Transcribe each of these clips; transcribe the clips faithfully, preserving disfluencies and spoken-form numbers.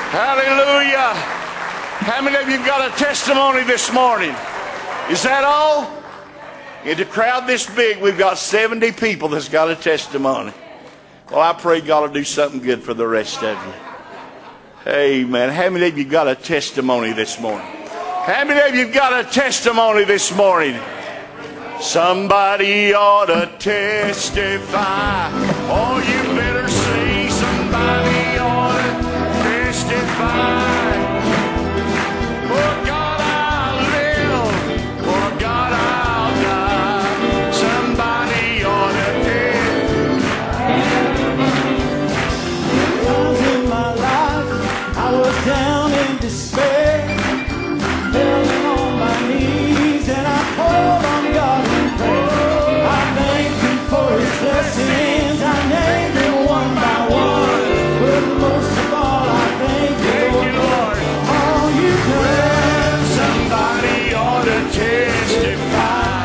Hallelujah. How many of you got a testimony this morning? Is that all? In a crowd this big, we've got seventy people that's got a testimony. Well, I pray God will do something good for the rest of you. Amen. How many of you got a testimony this morning? How many of you got a testimony this morning? Somebody ought to testify. Oh, you better see. Somebody ought to testify. For God I'll live, for God I'll die. Somebody ought to testify. Once in my life, I was down in despair, fell on my knees, and I called on God in prayer. I thank Him for His blessings. I named them one by one, but most of all, I thank you, Lord, for all you've done. Somebody ought to testify.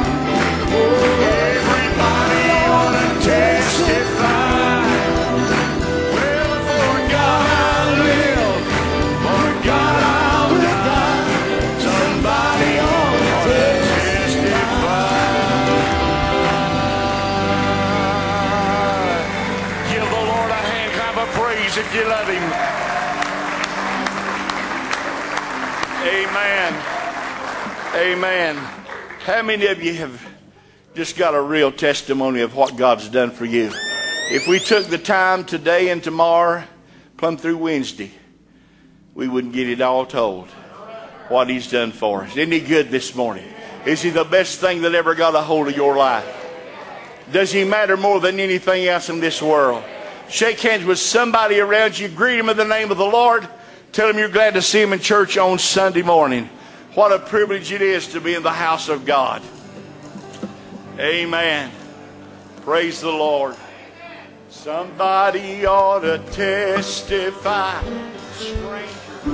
Everybody ought to testify. Well, for God I live, for God I'll die. Somebody ought to testify. Give the Lord a hand clap of praise if you love Him. Amen. Amen. How many of you have just got a real testimony of what God's done for you? If we took the time today and tomorrow, plumb through Wednesday, we wouldn't get it all told what He's done for us. Isn't He good this morning? Is He the best thing that ever got a hold of your life? Does He matter more than anything else in this world? Shake hands with somebody around you. Greet Him in the name of the Lord. Tell Him you're glad to see Him in church on Sunday morning. What a privilege it is to be in the house of God. Amen. Praise the Lord. Somebody ought to testify. Stranger.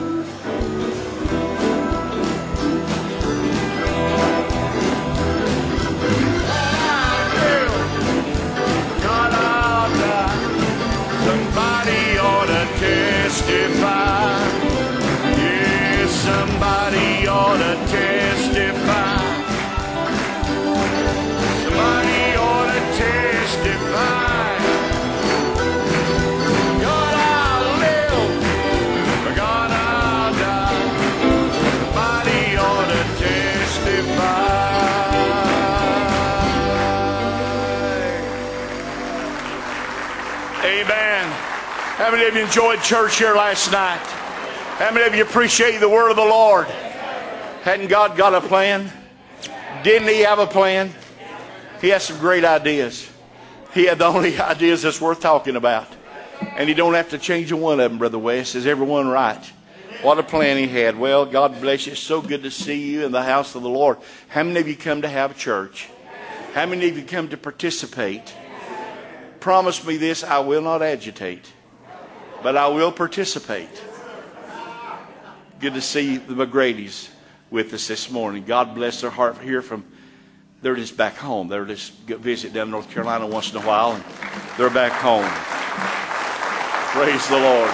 God, I'll die. Somebody ought to testify. Yes, somebody ought to testify. Somebody ought to testify. God, I'll live, for God, I'll die. Somebody ought to testify. Amen. How many of you enjoyed church here last night? How many of you appreciate the word of the Lord? Hadn't God got a plan? Didn't He have a plan? He has some great ideas. He had the only ideas that's worth talking about. And He don't have to change one of them, Brother West. Is everyone right? What a plan He had. Well, God bless you. It's so good to see you in the house of the Lord. How many of you come to have church? How many of you come to participate? Promise me this, I will not agitate, but I will participate. Good to see the McGrady's with us this morning. God bless their heart. Hear from, they're just back home. They're just visit down in North Carolina once in a while, and they're back home. Praise the Lord.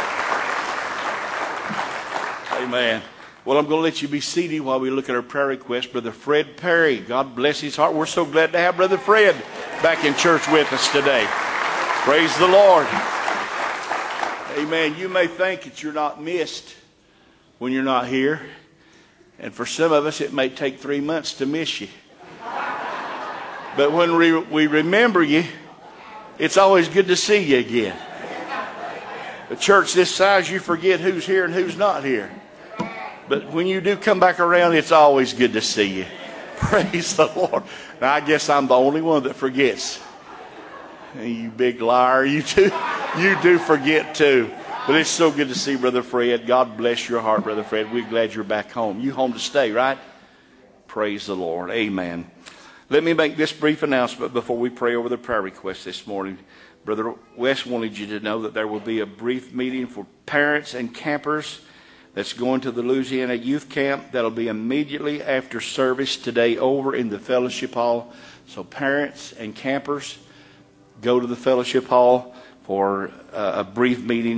Amen. Well, I'm going to let you be seated while we look at our prayer request. Brother Fred Perry, God bless his heart. We're so glad to have Brother Fred back in church with us today. Praise the Lord. Amen. You may think that you're not missed when you're not here. And for some of us, it may take three months to miss you. But when we, we remember you, it's always good to see you again. A church this size, you forget who's here and who's not here. But when you do come back around, it's always good to see you. Praise the Lord. Now, I guess I'm the only one that forgets. You big liar. You do, you do forget too. But it's so good to see Brother Fred. God bless your heart, Brother Fred. We're glad you're back home. You home to stay, right? Praise the Lord. Amen. Let me make this brief announcement before we pray over the prayer request this morning. Brother West wanted you to know that there will be a brief meeting for parents and campers that's going to the Louisiana Youth Camp. That'll be immediately after service today over in the Fellowship Hall. So parents and campers, go to the Fellowship Hall for uh, a brief meeting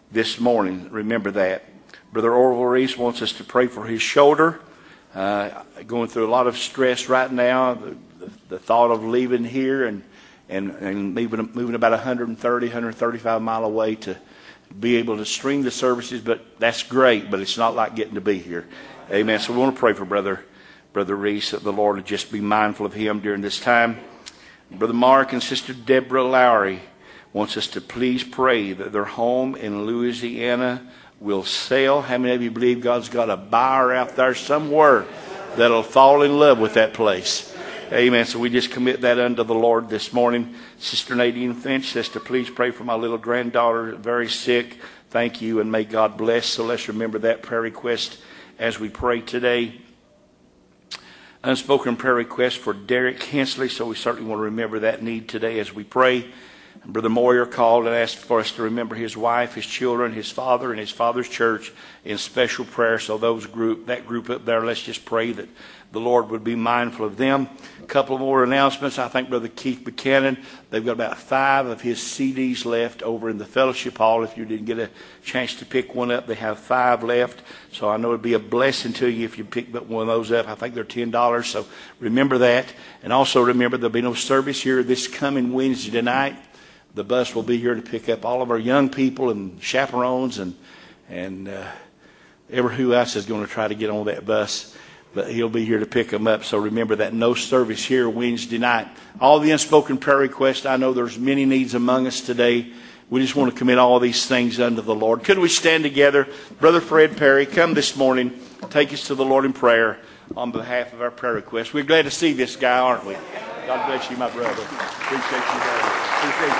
this morning. Remember that. Brother Orville Reese wants us to pray for his shoulder. Uh, going through a lot of stress right now. The, the, the thought of leaving here and and, and moving, moving about one hundred thirty, one hundred thirty-five mile away to be able to stream the services, but that's great, but it's not like getting to be here. Amen. So we want to pray for Brother Brother Reese, that the Lord would just be mindful of him during this time. Brother Mark and Sister Deborah Lowry wants us to please pray that their home in Louisiana will sell. How many of you believe God's got a buyer out there somewhere that'll fall in love with that place? Amen. So we just commit that unto the Lord this morning. Sister Nadine Finch says to please pray for my little granddaughter, very sick. Thank you, and may God bless. So let's remember that prayer request as we pray today. Unspoken prayer request for Derek Hensley, so we certainly want to remember that need today as we pray. And Brother Moyer called and asked for us to remember his wife, his children, his father, and his father's church in special prayer. So those group, that group up there, let's just pray that the Lord would be mindful of them. A couple more announcements. I think Brother Keith Buchanan, they've got about five of his C Ds left over in the fellowship hall. If you didn't get a chance to pick one up, they have five left. So I know it'd be a blessing to you if you pick one of those up. I think they're ten dollars. So remember that. And also remember there'll be no service here this coming Wednesday night. The bus will be here to pick up all of our young people and chaperones and, and uh, ever who else is going to try to get on that bus. But he'll be here to pick them up. So remember that no service here Wednesday night. All the unspoken prayer requests, I know there's many needs among us today. We just want to commit all these things unto the Lord. Could we stand together? Brother Fred Perry, come this morning. Take us to the Lord in prayer on behalf of our prayer requests. We're glad to see this guy, aren't we? God bless you, my brother. Appreciate you, brother. Appreciate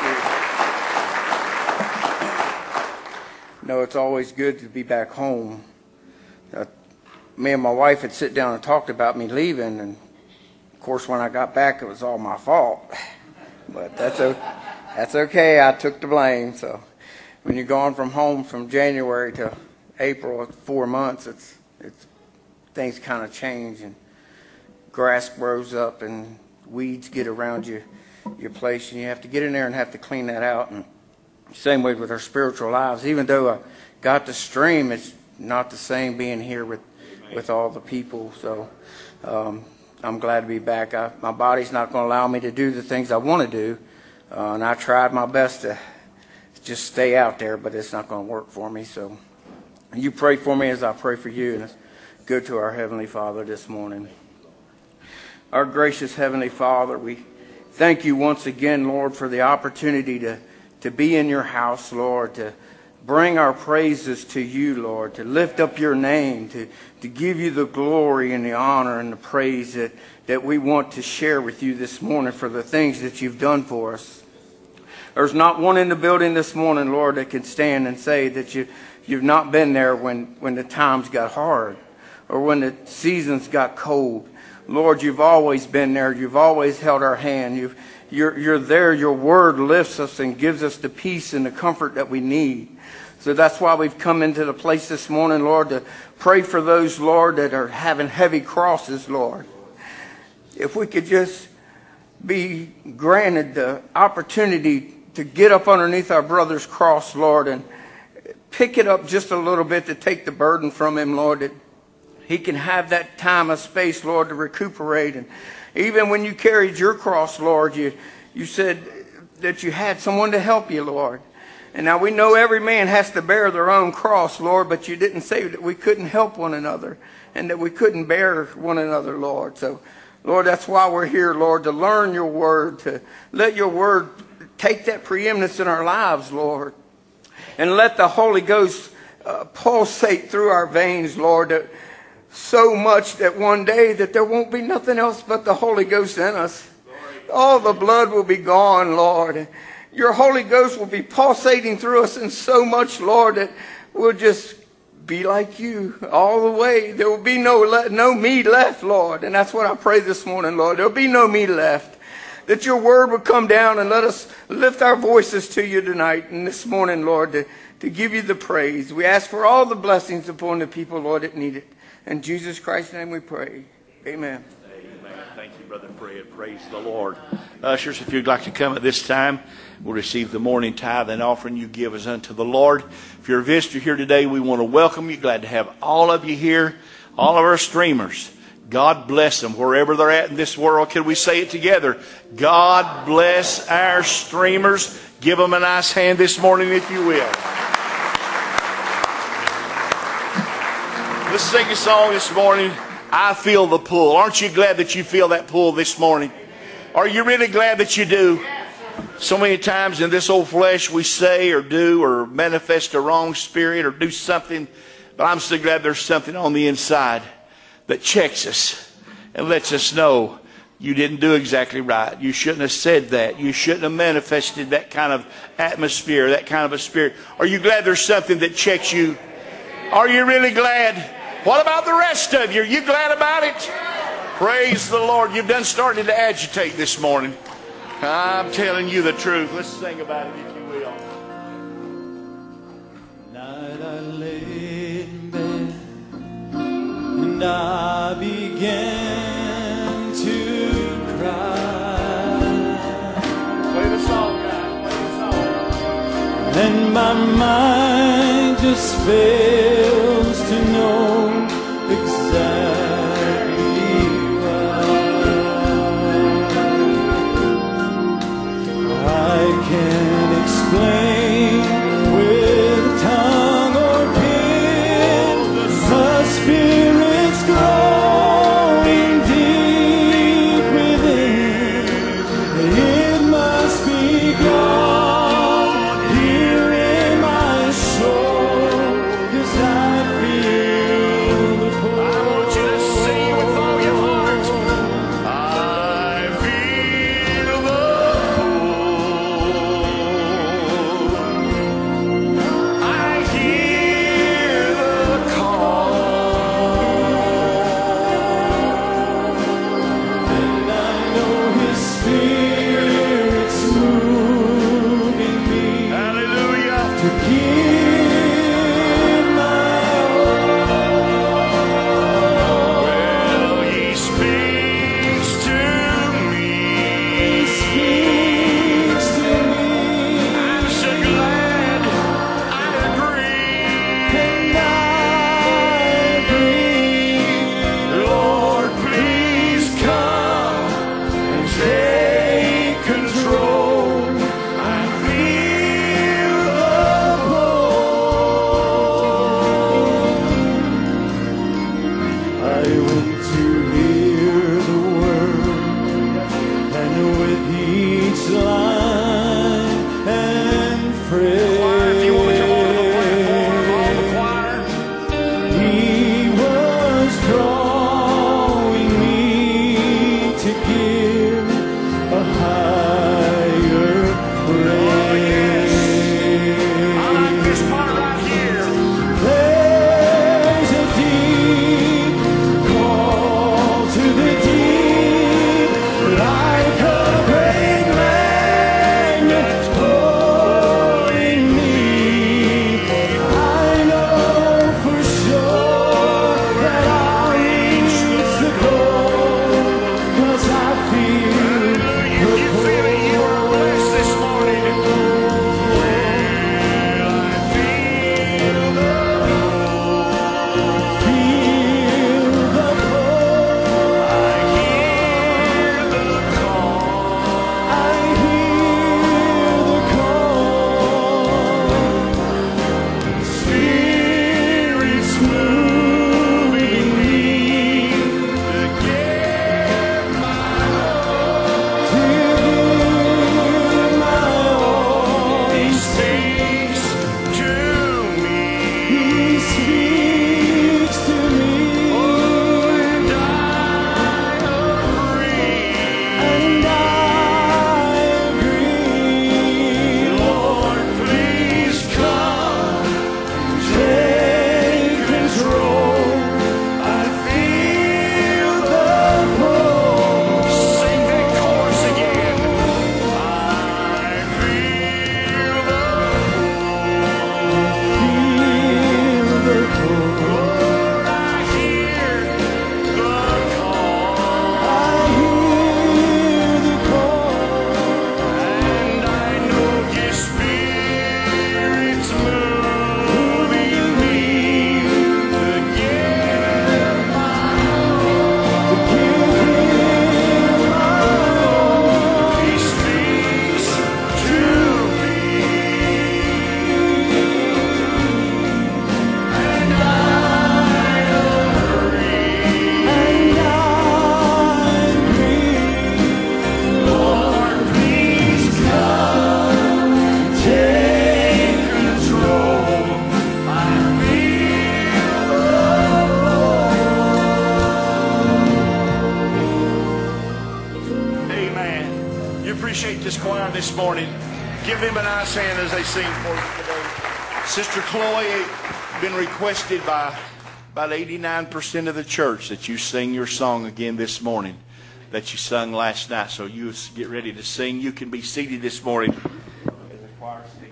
you. No, it's always good to be back home. Uh, me and my wife had sit down and talked about me leaving, and of course when I got back it was all my fault. But that's okay. That's okay. I took the blame. So when you're gone from home from January to April, four months, it's it's things kind of change, and grass grows up and weeds get around you, your place, and you have to get in there and have to clean that out. And same way with our spiritual lives. Even though I got the stream, it's not the same being here with, with all the people. So um, I'm glad to be back. I, my body's not going to allow me to do the things I want to do, uh, and I tried my best to just stay out there, but it's not going to work for me. So you pray for me as I pray for you, and let's go to our Heavenly Father this morning. Our gracious Heavenly Father, we thank you once again, Lord, for the opportunity to, to be in your house, Lord, to bring our praises to you, Lord, to lift up your name, to, to give you the glory and the honor and the praise that, that we want to share with you this morning for the things that you've done for us. There's not one in the building this morning, Lord, that can stand and say that you, you've not been there when, when the times got hard or when the seasons got cold. Lord, you've always been there. You've always held our hand. You've, you're, you're there. Your word lifts us and gives us the peace and the comfort that we need. So that's why we've come into the place this morning, Lord, to pray for those, Lord, that are having heavy crosses, Lord. If we could just be granted the opportunity to get up underneath our brother's cross, Lord, and pick it up just a little bit to take the burden from him, Lord, that he can have that time of space, Lord, to recuperate. And even when you carried your cross, Lord, you, you said that you had someone to help you, Lord. And now we know every man has to bear their own cross, Lord, but you didn't say that we couldn't help one another and that we couldn't bear one another, Lord. So, Lord, that's why we're here, Lord, to learn your word, to let your word take that preeminence in our lives, Lord, and let the Holy Ghost uh, pulsate through our veins, Lord, that so much that one day that there won't be nothing else but the Holy Ghost in us. All the blood will be gone, Lord. Your Holy Ghost will be pulsating through us in so much, Lord, that we'll just be like you all the way. There will be no no me left, Lord. And that's what I pray this morning, Lord. There will be no me left. That your word would come down and let us lift our voices to you tonight and this morning, Lord, to, to give you the praise. We ask for all the blessings upon the people, Lord, that need it. In Jesus Christ's name we pray. Amen. Amen. Thank you. Brother Fred. Praise the Lord. Ushers, if you'd like to come at this time, we'll receive the morning tithe and offering you give as unto the Lord. If you're a visitor here today, we want to welcome you. Glad to have all of you here, all of our streamers. God bless them wherever they're at in this world. Can we say it together? God bless our streamers. Give them a nice hand this morning if you will. Let's sing a song this morning. I feel the pull. Aren't you glad that you feel that pull this morning? Are you really glad that you do? So many times in this old flesh we say or do or manifest a wrong spirit or do something. But I'm so glad there's something on the inside that checks us and lets us know you didn't do exactly right. You shouldn't have said that. You shouldn't have manifested that kind of atmosphere, that kind of a spirit. Are you glad there's something that checks you? Are you really glad? What about the rest of you? Are you glad about it? Praise the Lord. You've done started to agitate this morning. I'm telling you the truth. Let's sing about it if you will. Night I lay in bed and I began to cry. Play the song, guys. Play the song. And my mind just fails to know exactly why. I can't explain with tongue or pen. The Spirit's growing deep within. It must be God here in my soul, 'cause I feel this morning. Give them a nice hand as they sing for you today. Sister Chloe, been requested by about eighty-nine percent of the church that you sing your song again this morning that you sung last night. So you get ready to sing. You can be seated this morning. As the choir sings.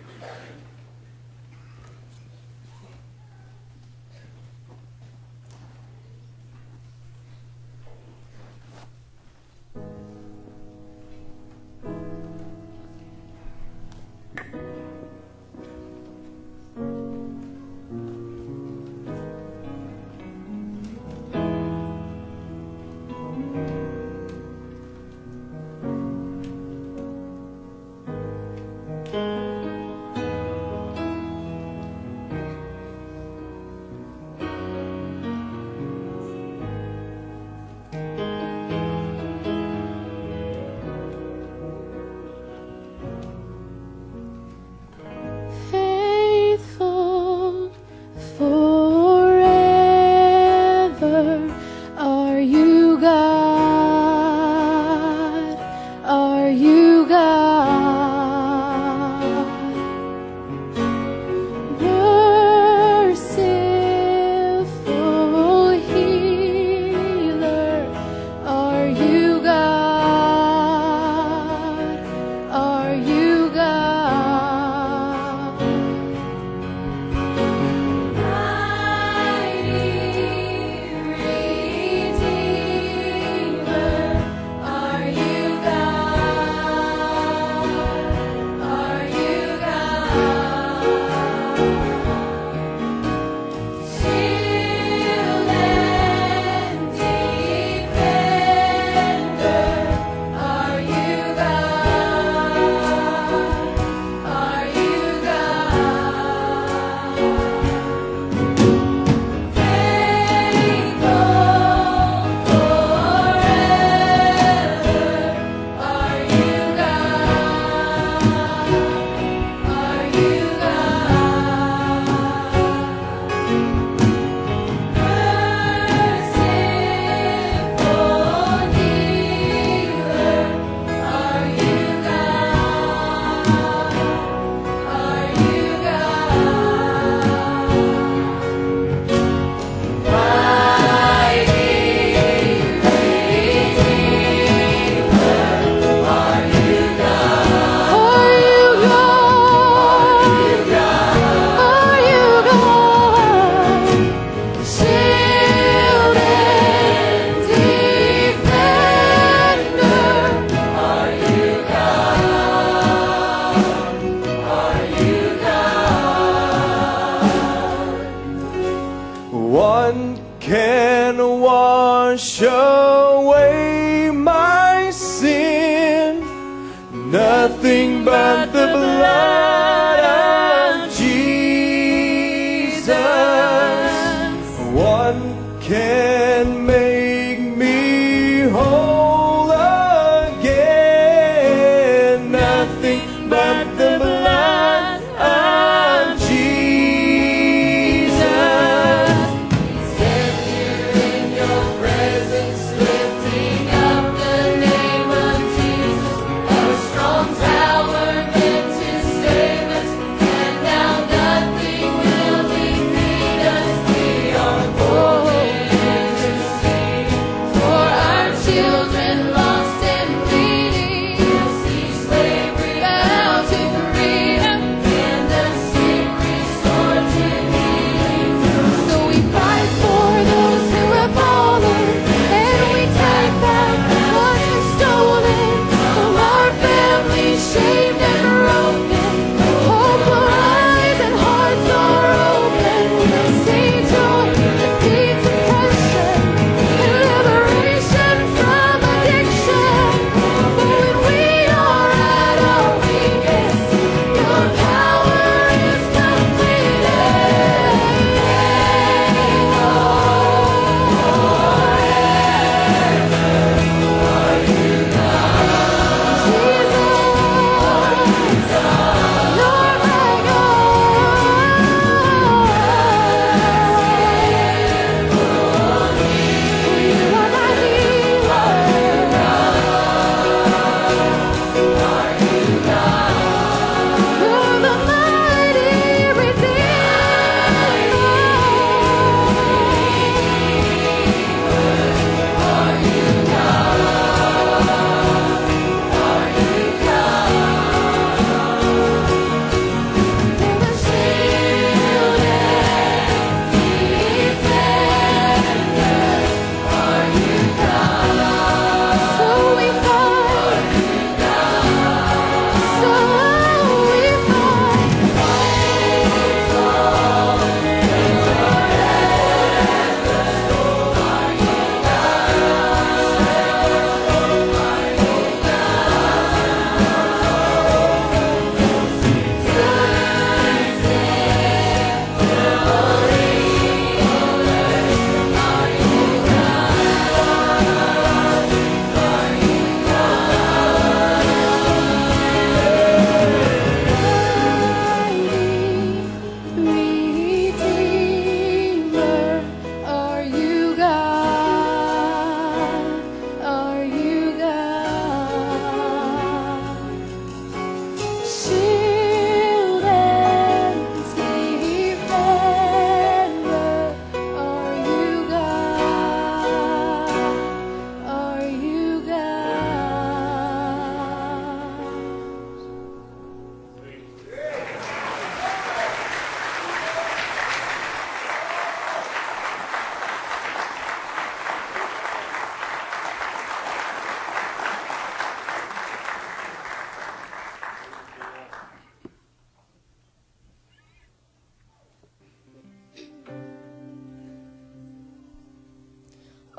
Nothing will defeat us. We are born.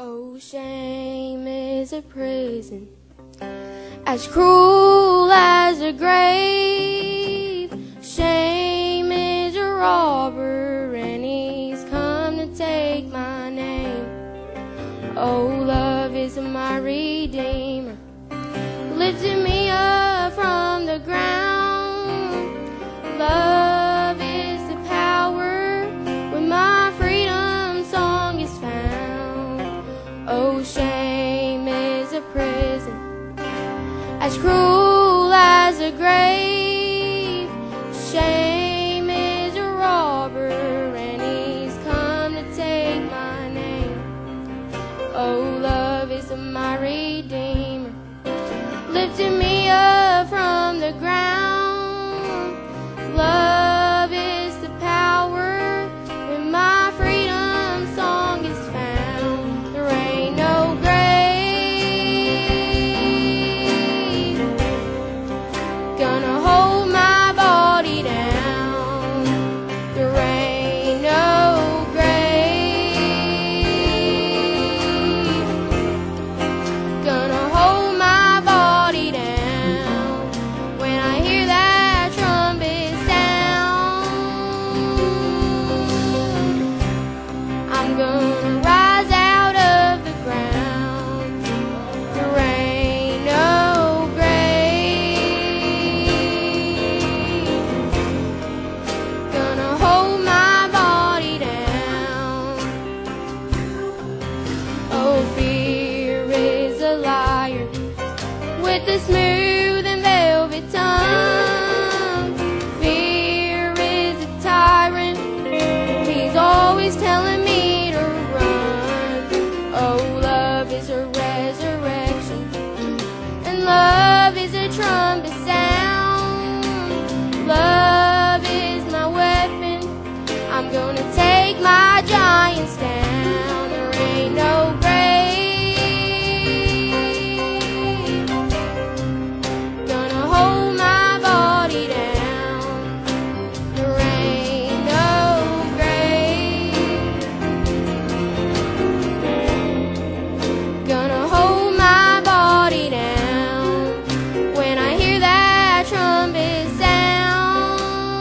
Oh, shame is a prison as cruel as a grave. Shame is a robber and he's come to take my name. Oh, love is my redeemer, lifted me up from the ground. Love is the power where my freedom song is found. Oh, shame is a prison as cruel as a grave. Shame is a robber and he's come to take my name. Oh, love is my redeemer, lifted me up from the ground. Love is the power when my freedom song is found. There ain't no grave gonna hold my body down. There ain't no grave gonna hold my body down. When I hear that trumpet sound, I'm gonna rise out of the ground. There ain't no grave gonna hold my body down. Oh, fear is a liar with a smooth and velvet tongue. Fear is a tyrant, he's always telling me to run. Oh, love is a resurrection, and love is a trumpet sound. Love is my weapon, I'm gonna take my giants down. There ain't no grave gonna hold my body down. There ain't no grave gonna hold my body down. When I hear that trumpet sound,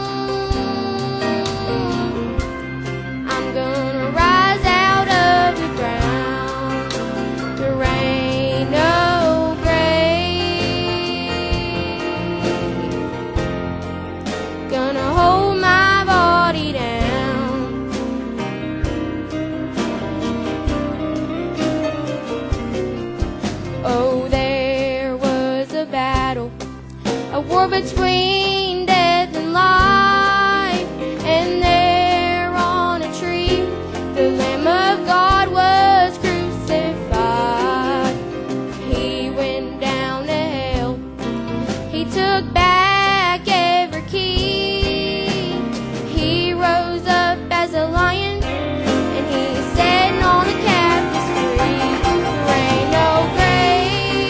I'm gonna rise out of the ground. There ain't no grave gonna hold my body down. Oh, there was a battle, a war between death and life, and there on a tree the Lamb of God was crucified. He went down to hell, he took back every key. He rose up as a lion, and he's setting all the captives free. There ain't no grave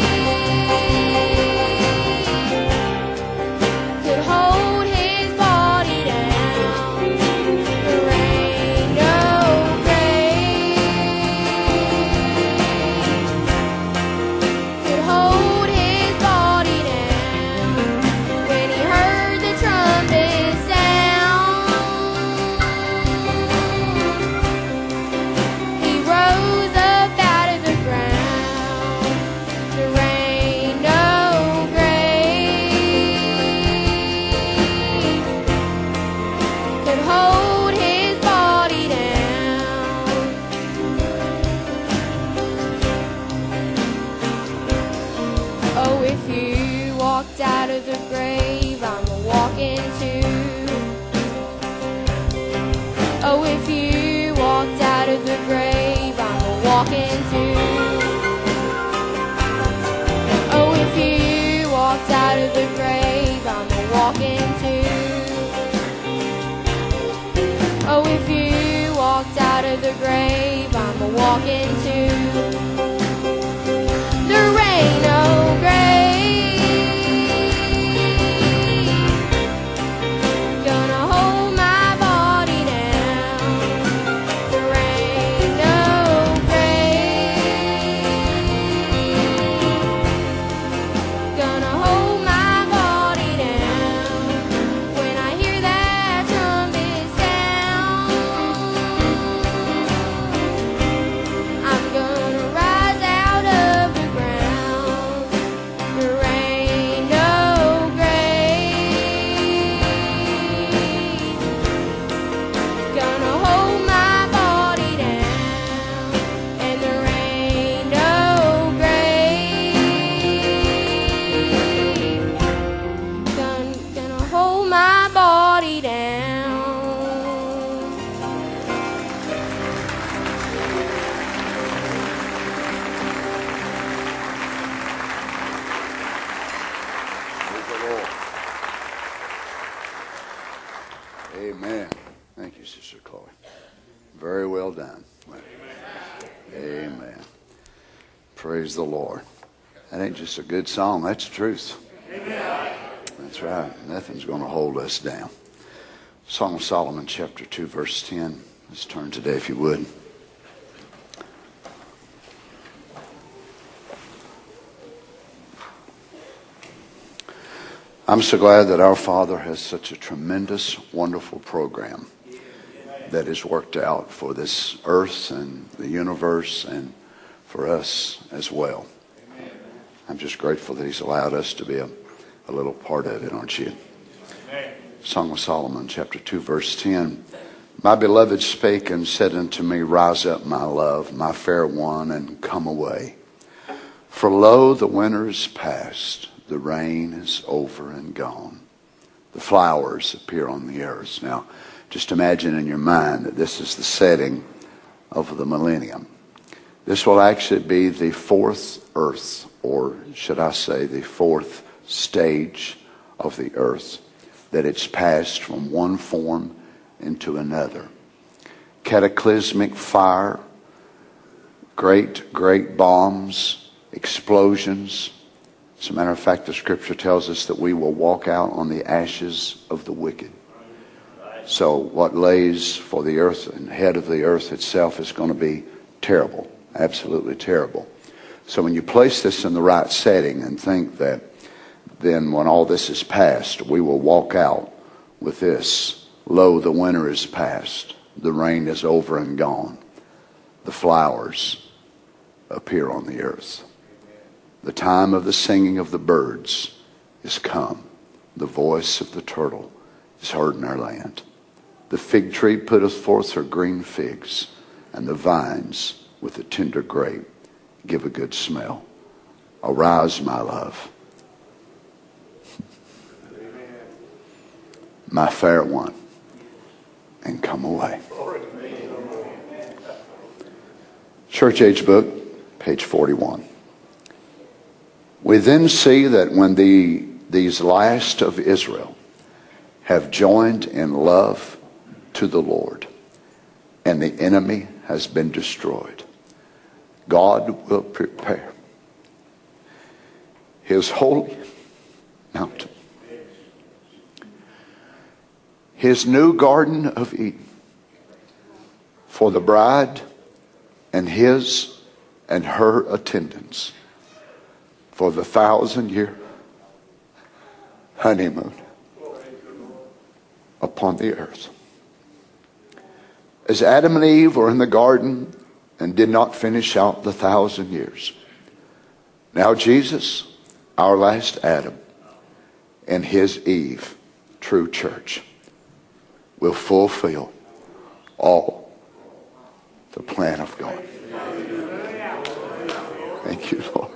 could hold his body down. There ain't no grave could hold his body down. When he heard the trumpet sound, he rose up out of the ground. There ain't no grave could hold his body down. Oh, if you walked out of the grave, I'm a walking too. Oh, if you walked out of the grave, I'm a walking too. Oh, if you walked out of the grave, I'm a walking too. Oh, if you walked out of the grave, I'm a walking too. There ain't no grave gonna hold my body down. There ain't no grave well done. Amen. Amen. Praise the Lord. That ain't just a good song. That's the truth. Amen. That's right. Nothing's going to hold us down. Song of Solomon, chapter two, verse ten. Let's turn today, if you would. I'm so glad that our Father has such a tremendous, wonderful program that is worked out for this earth and the universe and for us as well. I'm just grateful that He's allowed us to be a, a little part of it, aren't you? Song of Solomon, chapter two, verse ten. My beloved spake and said unto me, Rise up, my love, my fair one, and come away. For lo, the winter is past, the rain is over and gone. The flowers appear on the earth. Now, just imagine in your mind that this is the setting of the millennium. This will actually be the fourth earth, or should I say the fourth stage of the earth, that it's passed from one form into another. Cataclysmic fire, great, great bombs, explosions. As a matter of fact, the scripture tells us that we will walk out on the ashes of the wicked. So what lays for the earth and head of the earth itself is going to be terrible, absolutely terrible. So when you place this in the right setting and think that then when all this is past, we will walk out with this. Lo, the winter is past, the rain is over and gone. The flowers appear on the earth. The time of the singing of the birds is come. The voice of the turtle is heard in our land. The fig tree putteth forth her green figs, and the vines with the tender grape give a good smell. Arise, my love, my fair one, and come away. Church Age Book, page forty-one. We then see that when the these last of Israel have joined in love to the Lord, and the enemy has been destroyed, God will prepare His holy mountain, His new Garden of Eden, for the bride and his and her attendants, for the thousand year honeymoon upon the earth. As Adam and Eve were in the garden and did not finish out the thousand years, now Jesus, our last Adam, and his Eve, true church, will fulfill all the plan of God. Thank you, Lord.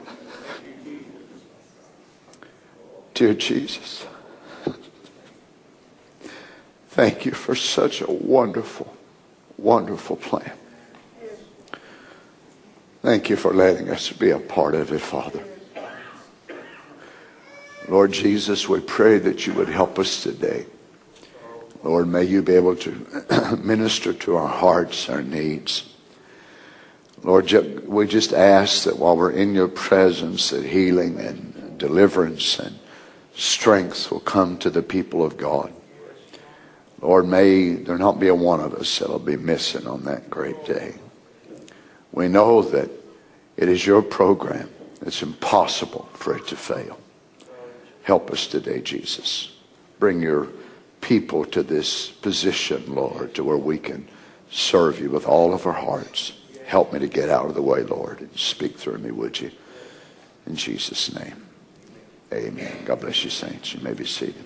Dear Jesus, thank you for such a wonderful, wonderful plan. Thank you for letting us be a part of it, Father. Lord Jesus, we pray that you would help us today. Lord, may you be able to minister to our hearts, our needs. Lord, we just ask that while we're in your presence, that healing and deliverance and strength will come to the people of God. Lord, may there not be a one of us that will be missing on that great day. We know that it is your program. It's impossible for it to fail. Help us today, Jesus. Bring your people to this position, Lord, to where we can serve you with all of our hearts. Help me to get out of the way, Lord, and speak through me, would you? In Jesus' name, amen. God bless you, saints. You may be seated.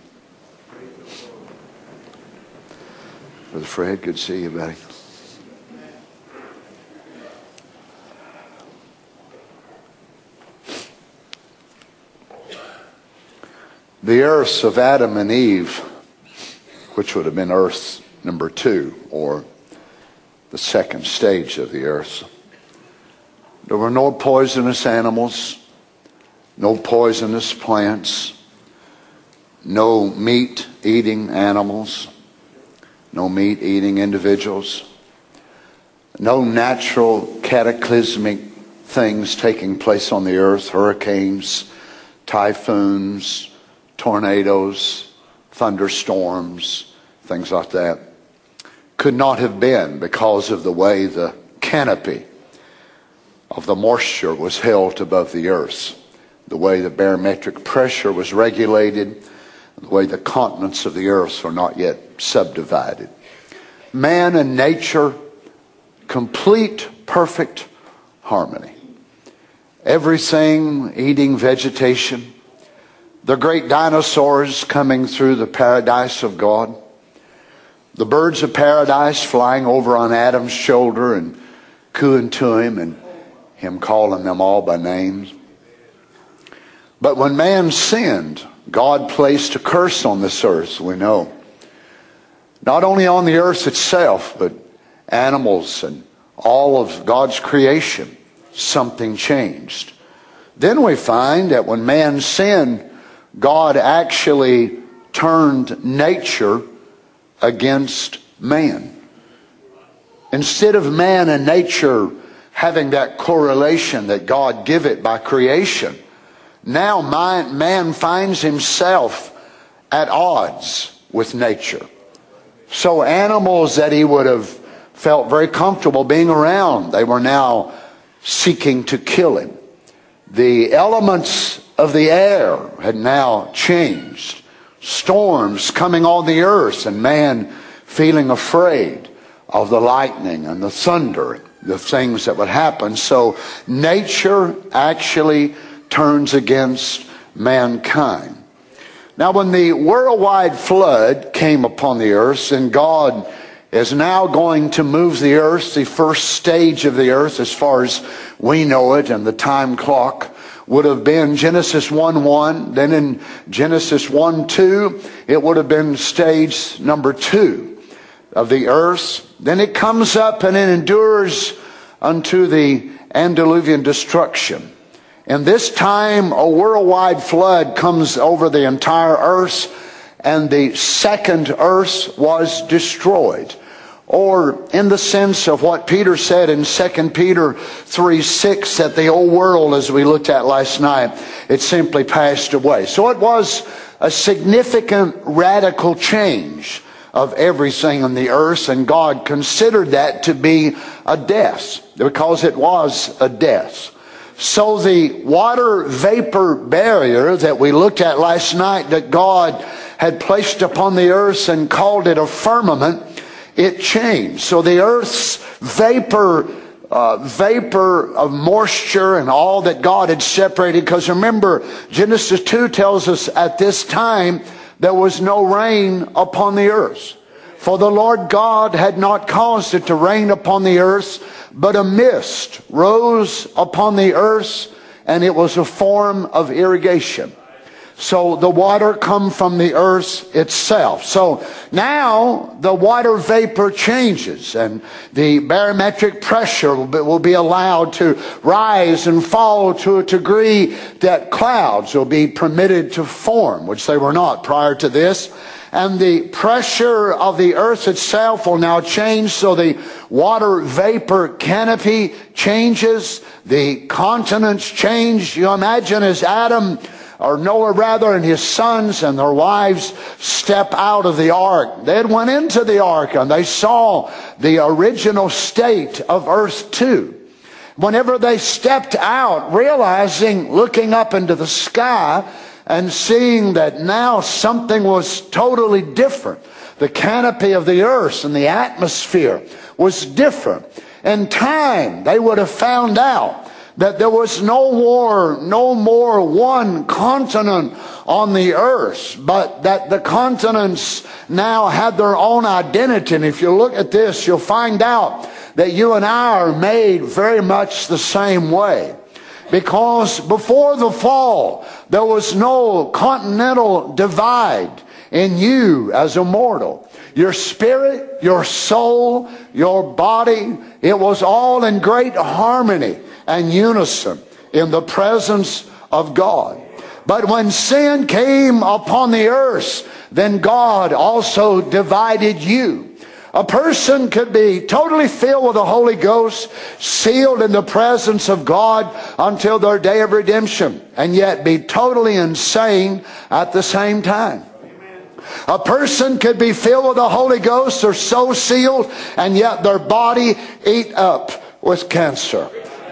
Brother Fred, good to see you, buddy. The earths of Adam and Eve, which would have been earth number two, or the second stage of the earth. There were no poisonous animals, no poisonous plants, no meat-eating animals, no meat-eating individuals. no natural cataclysmic things taking place on the earth, hurricanes, typhoons, tornadoes, thunderstorms, things like that, could not have been because of the way the canopy of the moisture was held above the earth, the way the barometric pressure was regulated, the way the continents of the earth were not yet subdivided. Man and nature, complete, perfect harmony. Everything eating vegetation, the great dinosaurs coming through the paradise of God, the birds of paradise flying over on Adam's shoulder and cooing to him and him calling them all by names. But when man sinned, God placed a curse on this earth, we know. Not only on the earth itself, but animals and all of God's creation. Something changed. Then we find that when man sinned, God actually turned nature against man. Instead of man and nature having that correlation that God give it by creation, now man, man finds himself at odds with nature. So animals that he would have felt very comfortable being around, they were now seeking to kill him. The elements of the air had now changed. Storms coming on the earth, and man feeling afraid of the lightning and the thunder, the things that would happen. So nature actually turns against mankind. Now when the worldwide flood came upon the earth, and God is now going to move the earth, the first stage of the earth as far as we know it, and the time clock would have been Genesis one one. Then in Genesis one two, it would have been stage number two of the earth. Then it comes up and it endures unto the antediluvian destruction. And this time a worldwide flood comes over the entire earth, and the second earth was destroyed. Or in the sense of what Peter said in Second Peter three six, that the old world, as we looked at last night, it simply passed away. So it was a significant radical change of everything on the earth, and God considered that to be a death, because it was a death. So the water vapor barrier that we looked at last night, that God had placed upon the earth and called it a firmament, it changed. So the earth's vapor, uh, vapor of moisture and all that God had separated, because remember, Genesis two tells us at this time there was no rain upon the earth. For the Lord God had not caused it to rain upon the earth, but a mist rose upon the earth, and it was a form of irrigation. So the water come from the earth itself. So now the water vapor changes, and the barometric pressure will be, will be allowed to rise and fall to a degree that clouds will be permitted to form, which they were not prior to this. And the pressure of the earth itself will now change, so the water vapor canopy changes, the continents change. You imagine as Adam, or Noah rather, and his sons and their wives step out of the ark. They had went into the ark and they saw the original state of earth too. Whenever they stepped out, realizing, looking up into the sky and seeing that now something was totally different. The canopy of the earth and the atmosphere was different. In time, they would have found out that there was no more, no more one continent on the earth, but that the continents now had their own identity. And if you look at this, you'll find out that you and I are made very much the same way. Because before the fall, there was no continental divide in you as a mortal. Your spirit, your soul, your body, it was all in great harmony and unison in the presence of God. But when sin came upon the earth, then God also divided you. A person could be totally filled with the Holy Ghost, sealed in the presence of God until their day of redemption, and yet be totally insane at the same time. A person could be filled with the Holy Ghost or so sealed, and yet their body eat up with cancer.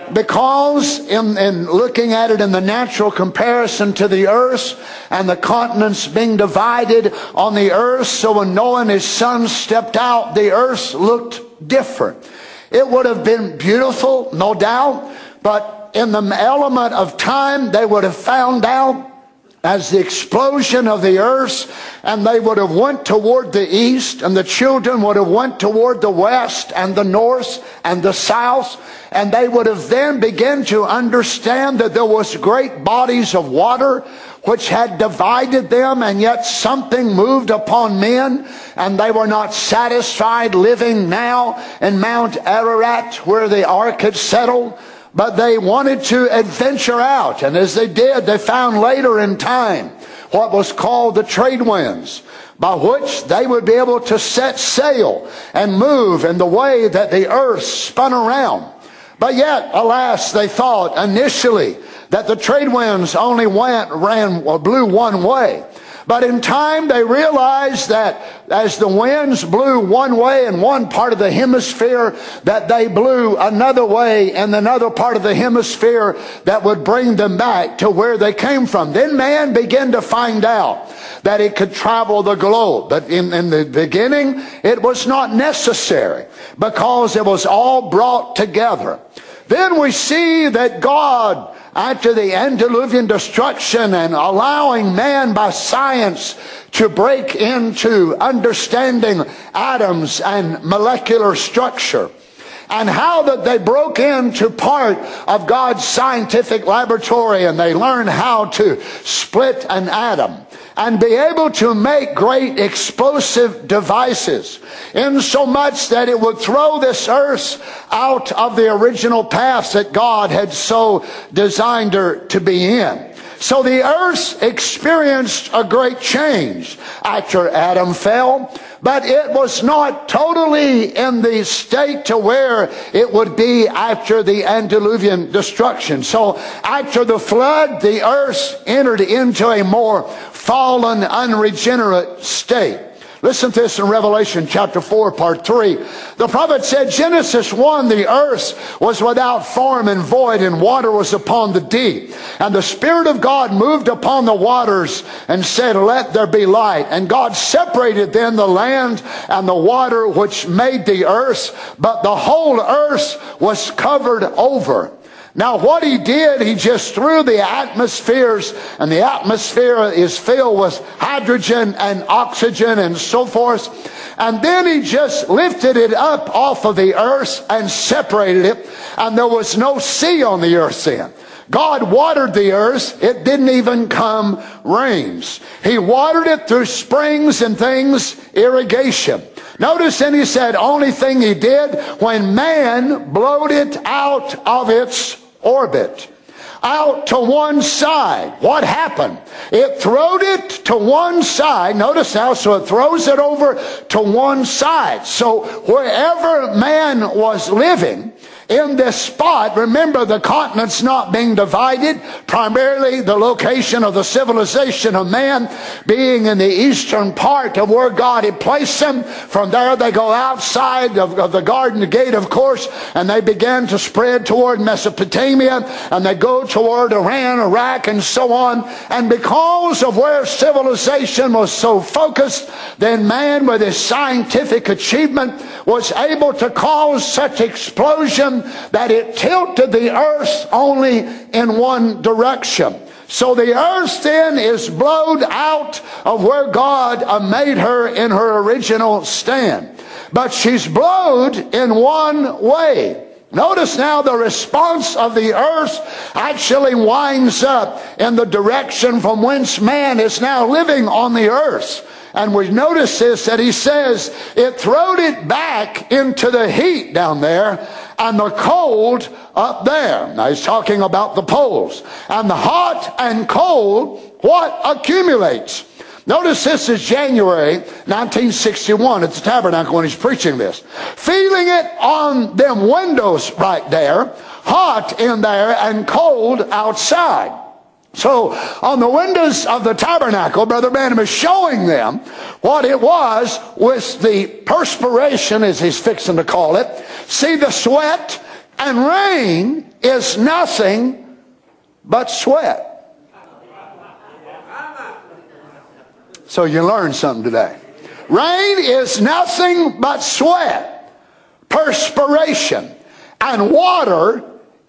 Because in, in looking at it in the natural comparison to the earth and the continents being divided on the earth, so when Noah and his sons stepped out, the earth looked different. It would have been beautiful, no doubt, but in the element of time, they would have found out as the explosion of the earth, and they would have went toward the east, and the children would have went toward the west and the north and the south, and they would have then begun to understand that there was great bodies of water which had divided them, and yet something moved upon men, and they were not satisfied living now in Mount Ararat where the ark had settled, but they wanted to adventure out. And as they did, they found later in time what was called the trade winds, by which they would be able to set sail and move in the way that the earth spun around. But yet, alas, they thought initially that the trade winds only went, ran, or blew one way. But in time they realized that as the winds blew one way in one part of the hemisphere, that they blew another way in another part of the hemisphere that would bring them back to where they came from. Then man began to find out that it could travel the globe. But in, in the beginning, it was not necessary because it was all brought together. Then we see that God, after the antediluvian destruction and allowing man by science to break into understanding atoms and molecular structure, and how that they broke into part of God's scientific laboratory, and they learned how to split an atom and be able to make great explosive devices, in so much that it would throw this earth out of the original path that God had so designed her to be in. So the earth experienced a great change after Adam fell, but it was not totally in the state to where it would be after the antediluvian destruction. So after the flood, the earth entered into a more fallen, unregenerate state. Listen to this in Revelation chapter four, part three. The prophet said, Genesis one, the earth was without form and void, and water was upon the deep. And the Spirit of God moved upon the waters and said, let there be light. And God separated then the land and the water which made the earth, but the whole earth was covered over. Now what he did, he just threw the atmospheres, and the atmosphere is filled with hydrogen and oxygen and so forth. And then he just lifted it up off of the earth and separated it, and there was no sea on the earth then. God watered the earth. It didn't even come rains. He watered it through springs and things, irrigation. Notice then he said, only thing he did, when man blowed it out of its orbit, out to one side, what happened? It throwed it to one side. Notice now, so it throws it over to one side. So wherever man was living, in this spot, remember the continents not being divided, primarily the location of the civilization of man being in the eastern part of where God had placed them. From there they go outside of, of the Garden Gate, of course, and they began to spread toward Mesopotamia, and they go toward Iran, Iraq, and so on. And because of where civilization was so focused, then man with his scientific achievement was able to cause such explosion that it tilted the earth only in one direction. So the earth then is blowed out of where God made her in her original stand. But she's blowed in one way. Notice now the response of the earth actually winds up in the direction from whence man is now living on the earth. And we notice this, that he says it throwed it back into the heat down there and the cold up there. Now he's talking about the poles. And the hot and cold, what accumulates? Notice this is January nineteen sixty-one at the Tabernacle when he's preaching this. Feeling it on them windows right there, hot in there and cold outside. So on the windows of the tabernacle, Brother Branham is showing them what it was with the perspiration, as he's fixing to call it. See, the sweat and rain is nothing but sweat. So you learned something today. Rain is nothing but sweat, perspiration, and water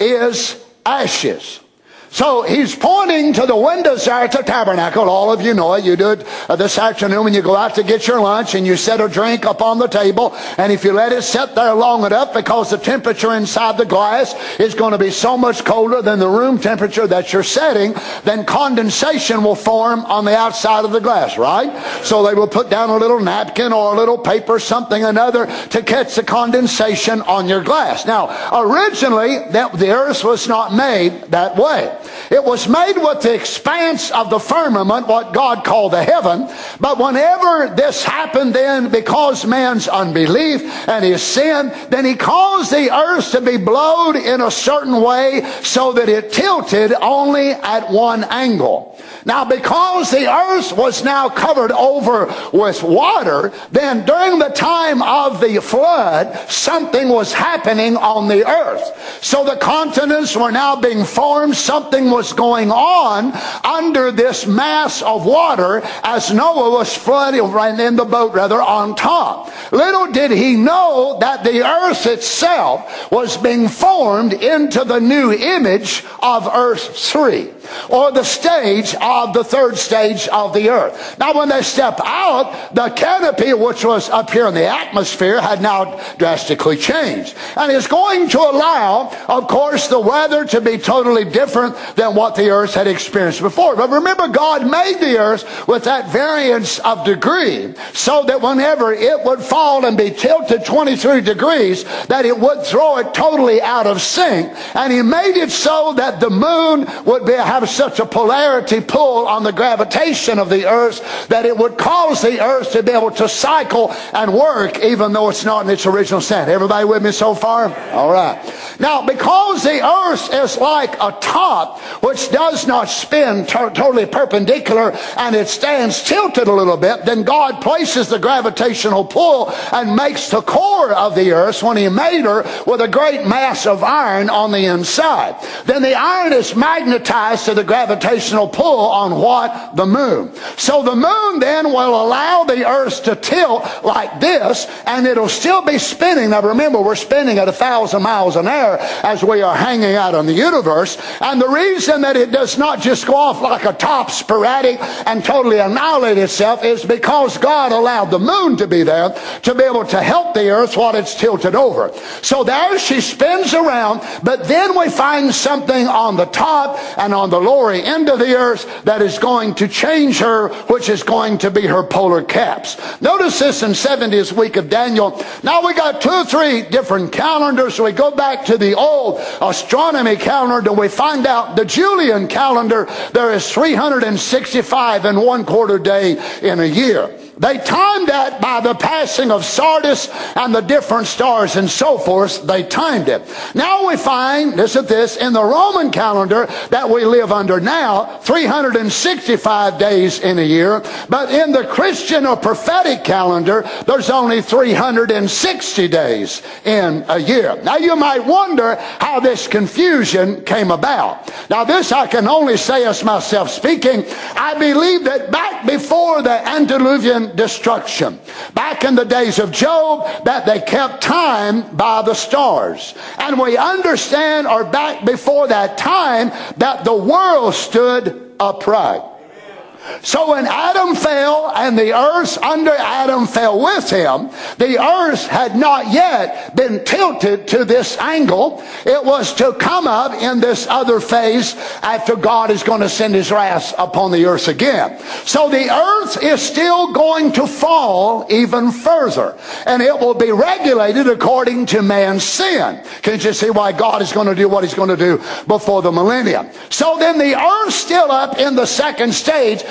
is ashes. So he's pointing to the windows there at the tabernacle. All of you know it. You do it uh, this afternoon when you go out to get your lunch and you set a drink up on the table. And if you let it sit there long enough, because the temperature inside the glass is going to be so much colder than the room temperature that you're setting, then condensation will form on the outside of the glass, right? So they will put down a little napkin or a little paper, something or another, to catch the condensation on your glass. Now, originally, that, the earth was not made that way. It was made with the expanse of the firmament, what God called the heaven. But whenever this happened then, because man's unbelief and his sin, then he caused the earth to be blowed in a certain way so that it tilted only at one angle. Now, because the earth was now covered over with water, then during the time of the flood, something was happening on the earth. So the continents were now being formed. Something was going on under this mass of water as Noah was flooding, in the boat rather, on top. Little did he know that the earth itself was being formed into the new image of earth three, or the stage of the third stage of the earth. Now when they step out, the canopy which was up here in the atmosphere had now drastically changed, and is going to allow, of course, the weather to be totally different than what the earth had experienced before. But remember, God made the earth with that variance of degree, so that whenever it would fall and be tilted twenty-three degrees, that it would throw it totally out of sync. And he made it so that the moon would be, have such a polarity pull on the gravitation of the earth that it would cause the earth to be able to cycle and work even though it's not in its original state. Everybody with me so far? All right. Now, because the earth is like a top which does not spin to- totally perpendicular and it stands tilted a little bit, then God places the gravitational pull and makes the core of the earth, when he made her, with a great mass of iron on the inside. Then the iron is magnetized to the gravitational pull on what? The moon. So the moon then will allow the earth to tilt like this, and it'll still be spinning. Now remember, we're spinning at a thousand miles an hour as we are hanging out in the universe. And the reason that it does not just go off like a top, sporadic, and totally annihilate itself is because God allowed the moon to be there to be able to help the earth while it's tilted over. So there she spins around, but then we find something on the top and on the lower end of the earth that is going to change her, which is going to be her polar caps. Notice this in seventieth week of Daniel. Now we got two or three different calendars. So we go back to the old astronomy calendar and we find out the Julian calendar, there is three hundred sixty-five and one quarter day in a year. They timed that by the passing of Sardis and the different stars and so forth. They timed it. Now we find, listen to this, in the Roman calendar that we live under now, three hundred sixty-five days in a year. But in the Christian or prophetic calendar, there's only three hundred sixty days in a year. Now you might wonder how this confusion came about. Now this I can only say as myself speaking. I believe that back before the antediluvian destruction, back in the days of Job, that they kept time by the stars. And we understand, or back before that time, that the world stood upright. So when Adam fell and the earth under Adam fell with him, the earth had not yet been tilted to this angle. It was to come up in this other phase after God is going to send his wrath upon the earth again. So the earth is still going to fall even further, and it will be regulated according to man's sin. Can you see why God is going to do what he's going to do before the millennium? So then the earth still up in the second stage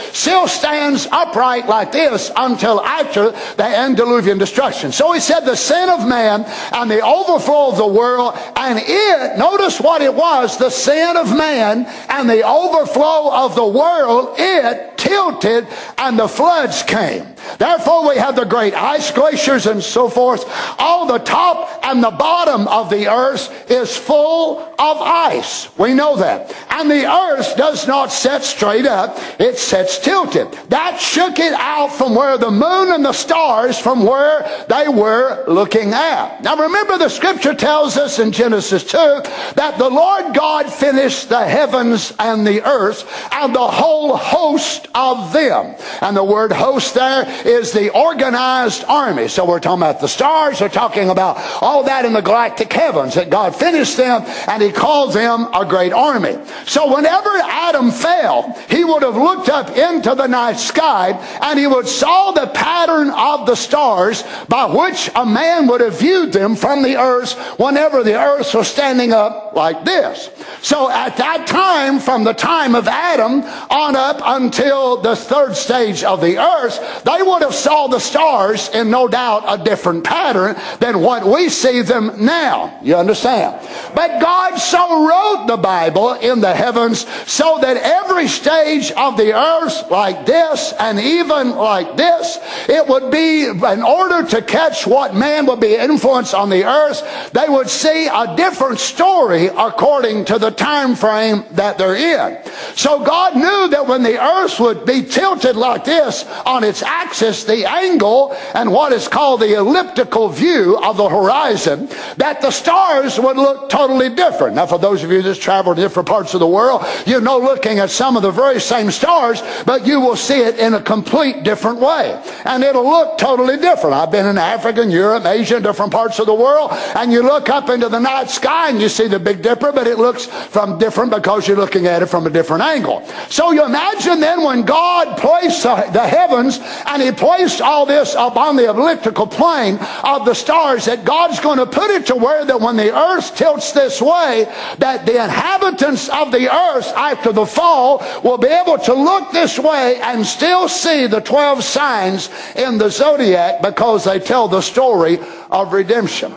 still stands upright like this until after the antediluvian destruction. So he said the sin of man and the overflow of the world, and it, notice what it was, the sin of man and the overflow of the world, it tilted and the floods came. Therefore we have the great ice glaciers and so forth. All the top and the bottom of the earth is full of ice. We know that. And the earth does not set straight up. It sets tilted. That shook it out from where the moon and the stars, from where they were looking at. Now remember, the scripture tells us in Genesis two that the Lord God finished the heavens and the earth and the whole host of them. And the word host there is the organized army. So we're talking about the stars. We're talking about all that in the galactic heavens, that God finished them and he called them a great army. So whenever Adam fell, he would have looked up into the night sky and he would saw the pattern of the stars by which a man would have viewed them from the earth whenever the earth was standing up like this. So at that time, from the time of Adam on up until the third stage of the earth, they would have saw the stars in no doubt a different pattern than what we see them now. You understand? But God so wrote the Bible in the heavens so that every stage of the earth, like this and even like this, it would be, in order to catch what man would be influenced on the earth, they would see a different story according to the time frame that they're in. So God knew that when the earth would be tilted like this on its axis, the angle and what is called the elliptical view of the horizon, that the stars would look totally different. Now for those of you that travel to different parts of the world, you know, looking at some of the very same stars, but you will see it in a complete different way. And it'll look totally different. I've been in Africa and Europe, Asia, different parts of the world, and you look up into the night sky and you see the Big Dipper, but it looks from different because you're looking at it from a different angle. So you imagine then when God placed the heavens and he placed all this up on the elliptical plane of the stars, that God's going to put it to where that when the earth tilts this way, that the inhabitants of the earth after the fall will be able to look this way and still see the twelve signs in the zodiac, because they tell the story of redemption.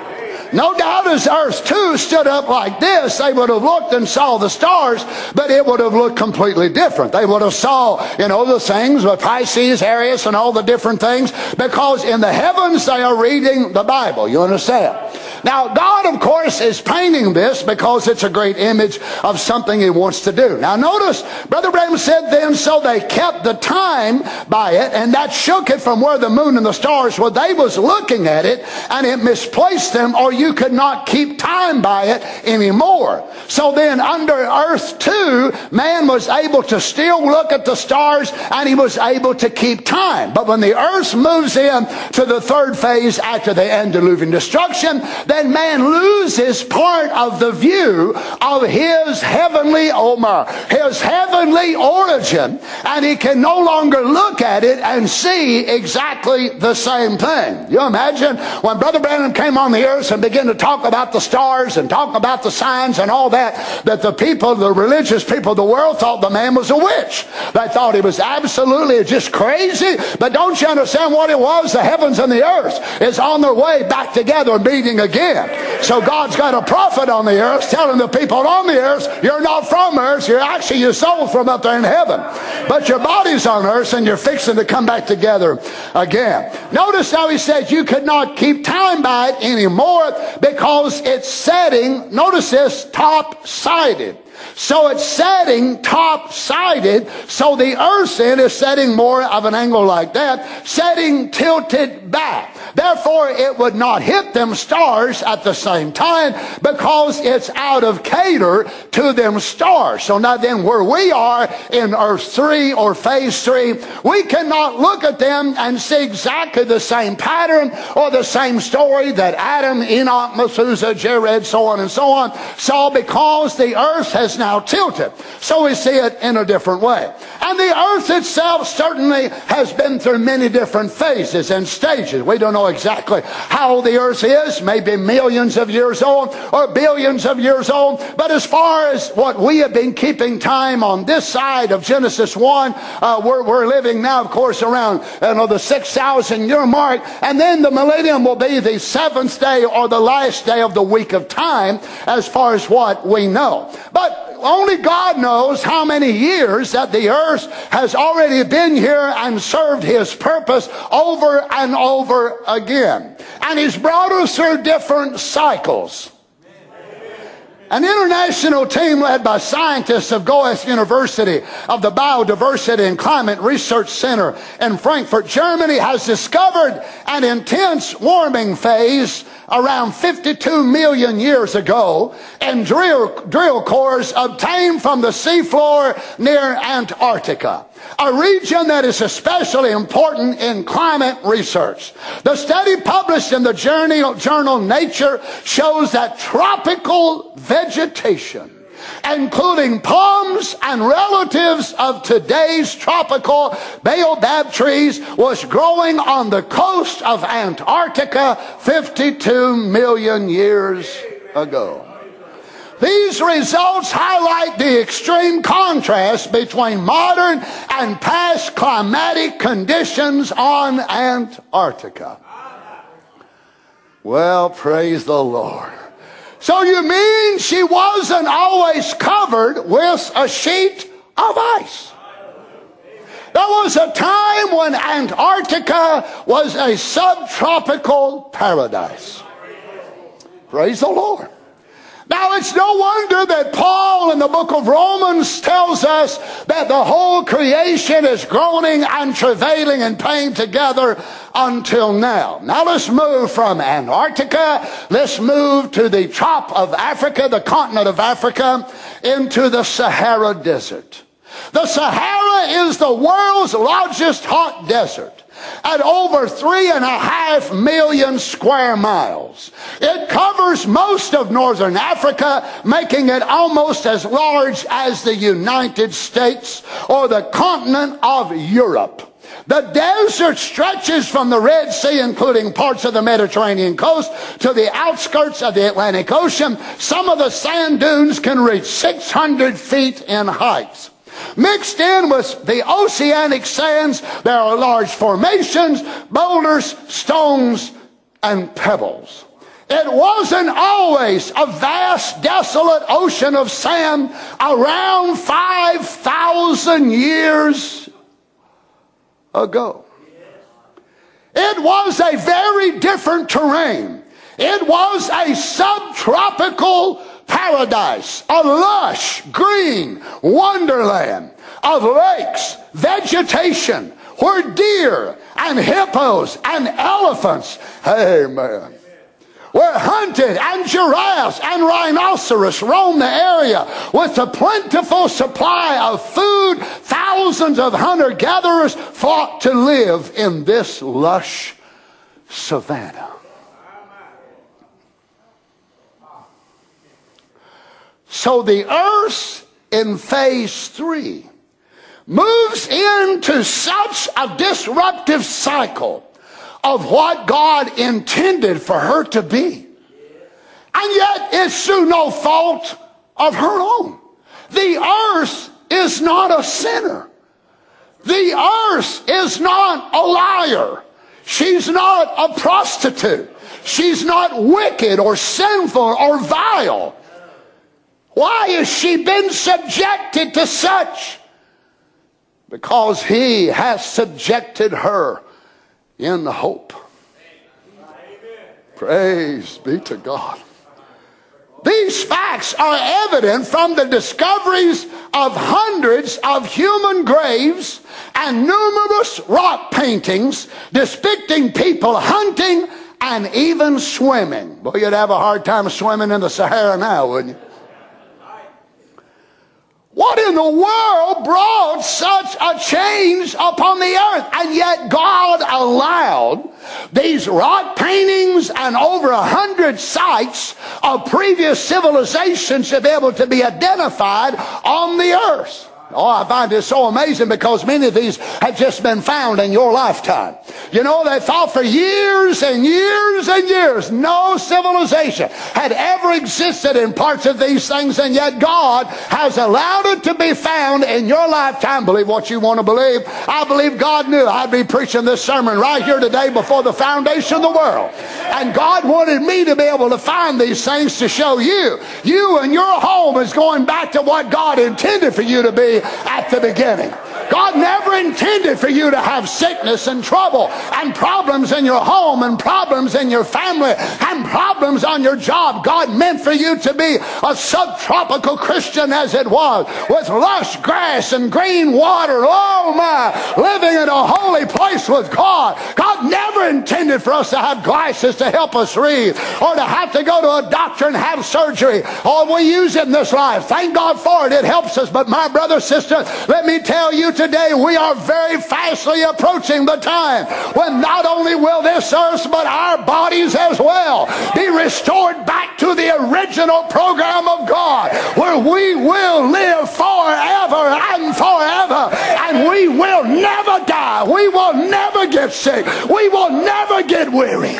No doubt as earth too stood up like this, they would have looked and saw the stars, but it would have looked completely different. They would have saw, you know, the things with Pisces, Aries, and all the different things, because in the heavens they are reading the Bible. You understand? Now God, of course, is painting this because it's a great image of something he wants to do. Now notice, Brother Branham said then, so they kept the time by it, and that shook it from where the moon and the stars were. They was looking at it, and it misplaced them, or you could not keep time by it anymore. So then under earth too, man was able to still look at the stars, and he was able to keep time. But when the earth moves in to the third phase after the antediluvian destruction, then man loses part of the view of his heavenly Omer, his heavenly origin, and he can no longer look at it and see exactly the same thing. You imagine when Brother Branham came on the earth and began to talk about the stars and talk about the signs and all that, that the people, the religious people of the world, thought the man was a witch. They thought he was absolutely just crazy. But don't you understand what it was? The heavens and the earth is on their way back together, meeting again. So God's got a prophet on the earth telling the people on the earth, you're not from earth, you're actually your soul from up there in heaven. But your body's on earth and you're fixing to come back together again. Notice how he says you could not keep time by it anymore because it's setting, notice this, top-sided. So it's setting top-sided, so the earth then is setting more of an angle like that, setting tilted back. Therefore, it would not hit them stars at the same time because it's out of cater to them stars. So now then, where we are in Earth three or Phase three, we cannot look at them and see exactly the same pattern or the same story that Adam, Enoch, Methuselah, Jared, so on and so on, saw, because the earth has now tilted. So we see it in a different way. And the earth itself certainly has been through many different phases and stages. We don't know exactly how old the earth is, maybe millions of years old or billions of years old. But as far as what we have been keeping time on this side of Genesis one, uh, we're, we're living now, of course, around you know, the six thousand year mark. And then the millennium will be the seventh day or the last day of the week of time as far as what we know. But only God knows how many years that the earth has already been here and served his purpose over and over again. And he's brought us through different cycles. An international team led by scientists of Goethe University of the Biodiversity and Climate Research Center in Frankfurt, Germany, has discovered an intense warming phase around fifty-two million years ago in drill, drill cores obtained from the seafloor near Antarctica, a region that is especially important in climate research. The study published in the journal, journal Nature shows that tropical vegetation, including palms and relatives of today's tropical baobab trees, was growing on the coast of Antarctica fifty-two million years ago. These results highlight the extreme contrast between modern and past climatic conditions on Antarctica. Well, praise the Lord. So you mean she wasn't always covered with a sheet of ice? There was a time when Antarctica was a subtropical paradise. Praise the Lord. Now, it's no wonder that Paul in the book of Romans tells us that the whole creation is groaning and travailing and pain together until now. Now, let's move from Antarctica. Let's move to the top of Africa, the continent of Africa, into the Sahara Desert. The Sahara is the world's largest hot desert, at over three and a half million square miles. It covers most of northern Africa, making it almost as large as the United States or the continent of Europe. The desert stretches from the Red Sea, including parts of the Mediterranean coast, to the outskirts of the Atlantic Ocean. Some of the sand dunes can reach six hundred feet in height. Mixed in with the oceanic sands, there are large formations, boulders, stones, and pebbles. It wasn't always a vast, desolate ocean of sand. Around five thousand years ago, it was a very different terrain. It was a subtropical paradise, a lush, green wonderland of lakes, vegetation, where deer and hippos and elephants, amen, were hunted, and giraffes and rhinoceros roamed the area with a plentiful supply of food. Thousands of hunter-gatherers fought to live in this lush savanna. So the earth in phase three moves into such a disruptive cycle of what God intended for her to be. And yet it's through no fault of her own. The earth is not a sinner. The earth is not a liar. She's not a prostitute. She's not wicked or sinful or vile. Why has she been subjected to such? Because he has subjected her in hope. Praise be to God. These facts are evident from the discoveries of hundreds of human graves and numerous rock paintings depicting people hunting and even swimming. Boy, you'd have a hard time swimming in the Sahara now, wouldn't you? What in the world brought such a change upon the earth? And yet God allowed these rock paintings and over a hundred sites of previous civilizations to be able to be identified on the earth. Oh, I find it so amazing because many of these have just been found in your lifetime. You know, they thought for years and years and years no civilization had ever existed in parts of these things, and yet God has allowed it to be found in your lifetime. Believe what you want to believe. I believe God knew I'd be preaching this sermon right here today before the foundation of the world. And God wanted me to be able to find these things to show you. You and your home is going back to what God intended for you to be at the beginning. God never intended for you to have sickness and trouble and problems in your home and problems in your family and problems on your job. God meant for you to be a subtropical Christian as it was, with lush grass and green water. Oh my, living in a holy place with God. God never intended for us to have glasses to help us read, or to have to go to a doctor and have surgery. Oh, we use it in this life. Thank God for it. It helps us. But my brother, sister, let me tell you today, we are very fastly approaching the time when not only will this earth, but our bodies as well be restored back to the original program of God, where we will live forever and forever, and we will never die. We will never get sick. We will never get weary.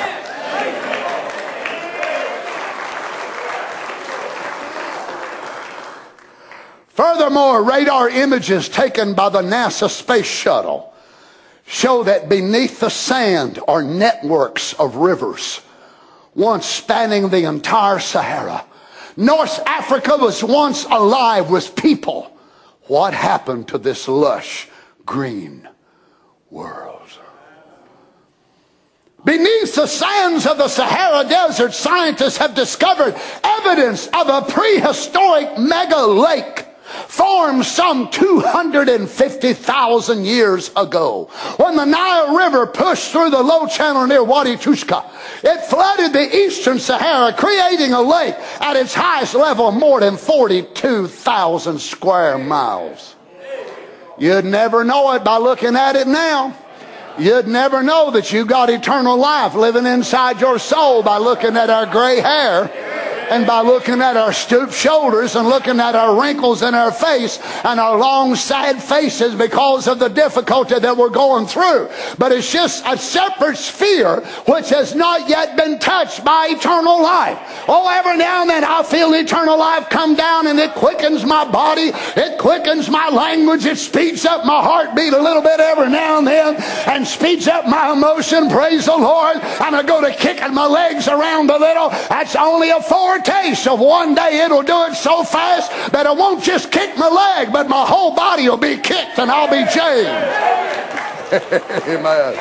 Furthermore, radar images taken by the NASA space shuttle show that beneath the sand are networks of rivers, once spanning the entire Sahara. North Africa was once alive with people. What happened to this lush green world? Beneath the sands of the Sahara Desert, scientists have discovered evidence of a prehistoric mega lake formed some two hundred fifty thousand years ago. When the Nile River pushed through the low channel near Wadi Tushka, it flooded the eastern Sahara, creating a lake at its highest level of more than forty-two thousand square miles. You'd never know it by looking at it now. You'd never know that you got eternal life living inside your soul by looking at our gray hair, and by looking at our stooped shoulders, and looking at our wrinkles in our face and our long sad faces because of the difficulty that we're going through. But it's just a separate sphere which has not yet been touched by eternal life. Oh, every now and then I feel eternal life come down, and it quickens my body, it quickens my language, it speeds up my heartbeat a little bit every now and then, and speeds up my emotion. Praise the Lord. And I go to kicking my legs around a little. That's only a foretaste of one day it'll do it so fast that I won't just kick my leg, but my whole body will be kicked and I'll be changed. Amen.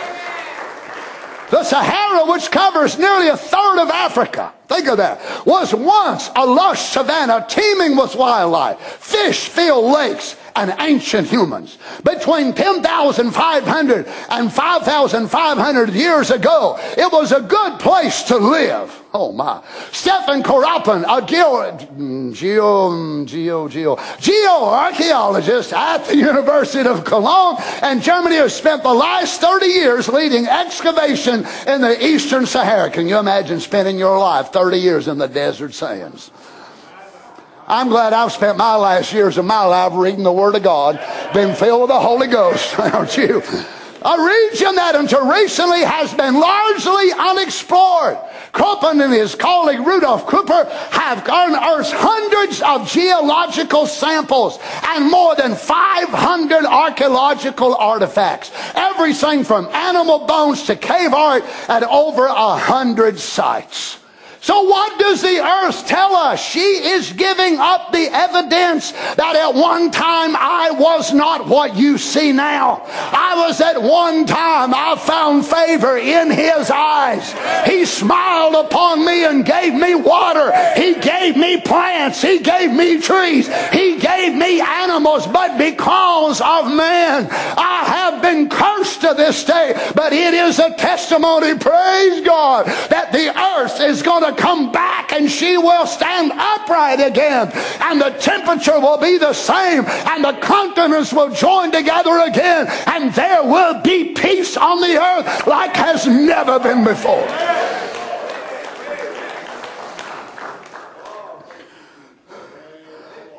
The Sahara, which covers nearly a third of Africa, think of that, was once a lush savanna teeming with wildlife, fish-filled lakes, and ancient humans. Between ten thousand five hundred and five thousand five hundred years ago, it was a good place to live. Oh my. Stefan Koropin, a geo, geo, geo, geo, geoarchaeologist at the University of Cologne and Germany, has spent the last thirty years leading excavation in the eastern Sahara. Can you imagine spending your life thirty years in the desert sands? I'm glad I've spent my last years of my life reading the Word of God, been filled with the Holy Ghost, aren't you? A region that until recently has been largely unexplored. Koppen and his colleague Rudolf Cooper have unearthed hundreds of geological samples and more than five hundred archaeological artifacts. Everything from animal bones to cave art at over a hundred sites. So what does the earth tell us? She is giving up the evidence that at one time I was not what you see now. I was at one time, I found favor in His eyes. He smiled upon me and gave me water. He gave me plants. He gave me trees. He gave me animals. But because of man, I have been cursed to this day. But it is a testimony, praise God, that the earth is going to come back and she will stand upright again, and the temperature will be the same, and the continents will join together again, and there will be peace on the earth like has never been before.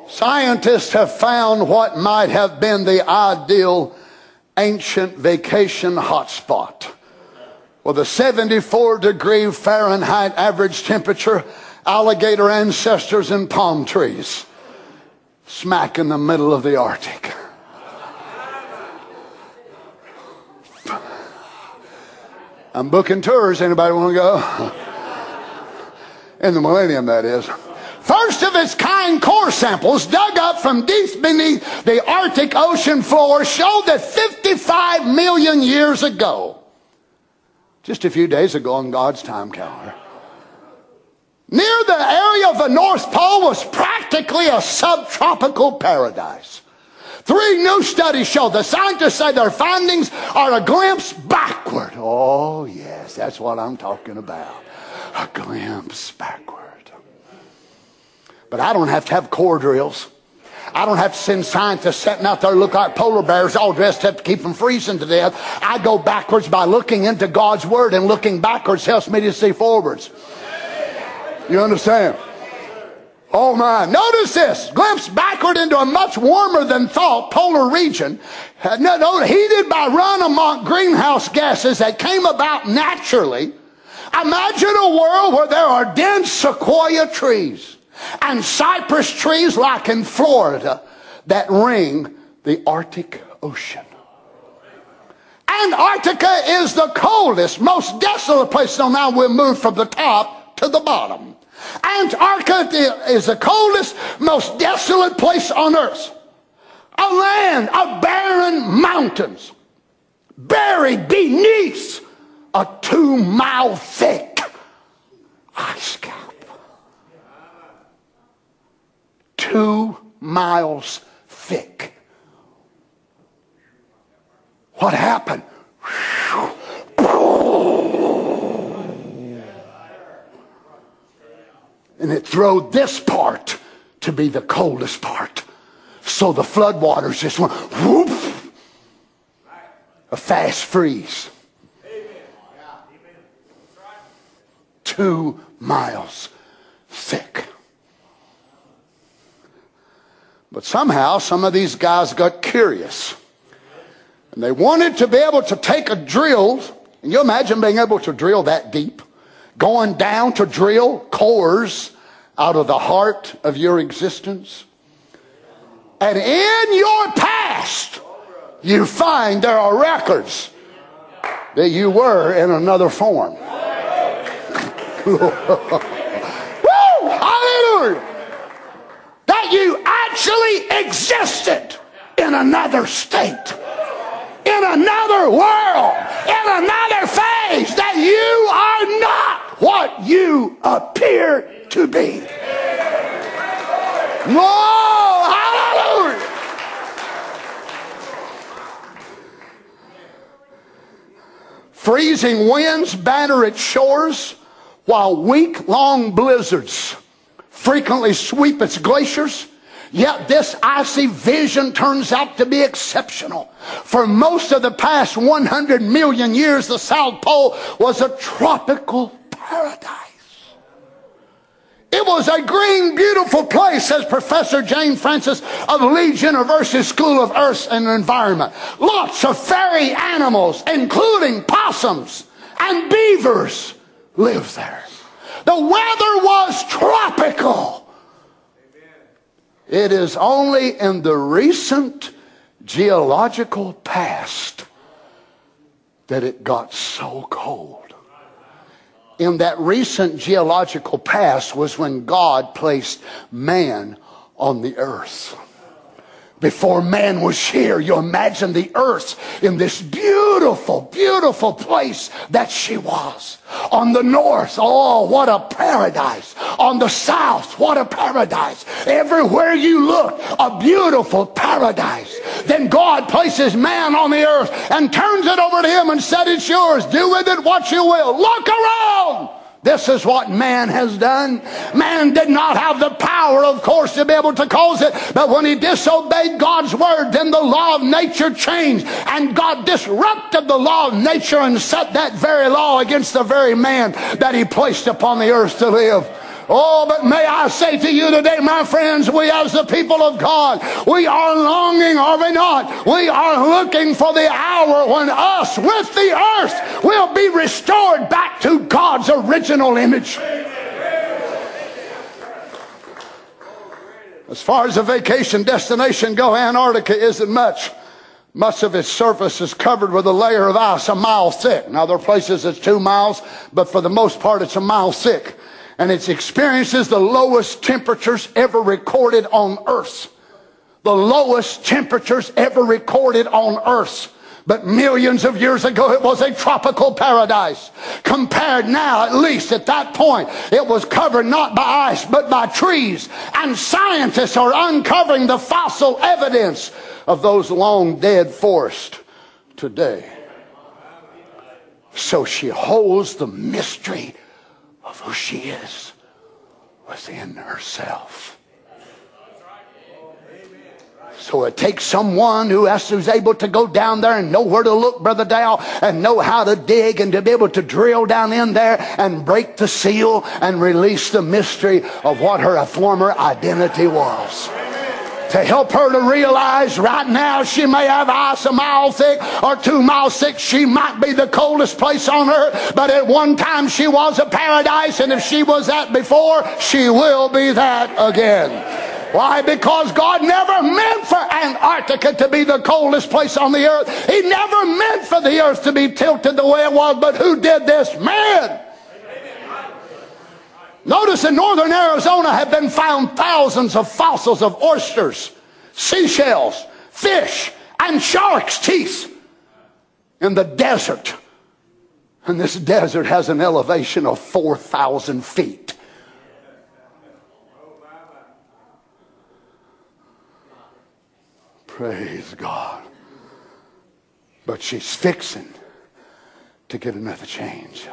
Scientists have found what might have been the ideal ancient vacation hotspot with a seventy-four degree Fahrenheit average temperature, alligator ancestors, and palm trees, smack in the middle of the Arctic. I'm booking tours. Anybody want to go? In the millennium, that is. First of its kind core samples dug up from deep beneath the Arctic Ocean floor showed that fifty-five million years ago, just a few days ago on God's time calendar, near the area of the North Pole was practically a subtropical paradise. Three new studies show the scientists say their findings are a glimpse backward. Oh, yes, that's what I'm talking about. A glimpse backward. But I don't have to have core drills. I don't have to send scientists sitting out there look like polar bears all dressed up to keep them freezing to death. I go backwards by looking into God's Word, and looking backwards helps me to see forwards. You understand? Oh my. Notice this. Glimpse backward into a much warmer than thought polar region, heated by run-amok greenhouse gases that came about naturally. Imagine a world where there are dense sequoia trees and cypress trees like in Florida that ring the Arctic Ocean. Antarctica is the coldest, most desolate place. So now we'll move from the top to the bottom. Antarctica is the coldest, most desolate place on earth. A land of barren mountains buried beneath a two mile thick ice cap. Two miles thick. What happened? And it throwed this part to be the coldest part. So the floodwaters just went whoop. A fast freeze. Two miles thick. But somehow some of these guys got curious. And they wanted to be able to take a drill. Can you imagine being able to drill that deep? Going down to drill cores out of the heart of your existence. And in your past, you find there are records that you were in another form. Woo! Hallelujah! That you actually existed in another state, in another world, in another phase, that you are not what you appear to be. Whoa! Hallelujah! Freezing winds batter its shores, while week-long blizzards frequently sweep its glaciers. Yet this icy vision turns out to be exceptional. For most of the past one hundred million years, the South Pole was a tropical paradise. It was a green, beautiful place, says Professor Jane Francis of Leeds University School of Earth and Environment. Lots of fairy animals, including possums and beavers, live there. The weather was tropical. It is only in the recent geological past that it got so cold. In that recent geological past was when God placed man on the earth. Before man was here, you imagine the earth in this beautiful, beautiful place that she was. On the north, oh, what a paradise. On the south, what a paradise. Everywhere you look, a beautiful paradise. Then God places man on the earth and turns it over to him and said, it's yours. Do with it what you will. Look around. This is what man has done. Man did not have the power, of course, to be able to cause it. But when he disobeyed God's word, then the law of nature changed. And God disrupted the law of nature and set that very law against the very man that he placed upon the earth to live. Oh, but may I say to you today, my friends, we as the people of God, we are longing, are we not? We are looking for the hour when us with the earth will be restored back to God's original image. As far as a vacation destination go, Antarctica isn't much. Much of its surface is covered with a layer of ice a mile thick. Now, there are places that's two miles, but for the most part, it's a mile thick. And it experiences the lowest temperatures ever recorded on Earth. The lowest temperatures ever recorded on Earth. But millions of years ago, it was a tropical paradise. Compared now, at least at that point, it was covered not by ice, but by trees. And scientists are uncovering the fossil evidence of those long dead forests today. So she holds the mystery of who she is within herself. So it takes someone who has, who's able to go down there and know where to look, Brother Dow, and know how to dig and to be able to drill down in there and break the seal and release the mystery of what her former identity was. To help her to realize right now she may have ice a mile thick or two miles thick. She might be the coldest place on earth, but at one time she was a paradise, and if she was that before, she will be that again. Why? Because God never meant for Antarctica to be the coldest place on the earth. He never meant for the earth to be tilted the way it was, but who did this? Man! Notice in northern Arizona have been found thousands of fossils of oysters, seashells, fish, and shark's teeth in the desert. And this desert has an elevation of four thousand feet. Praise God. But she's fixing to get another change.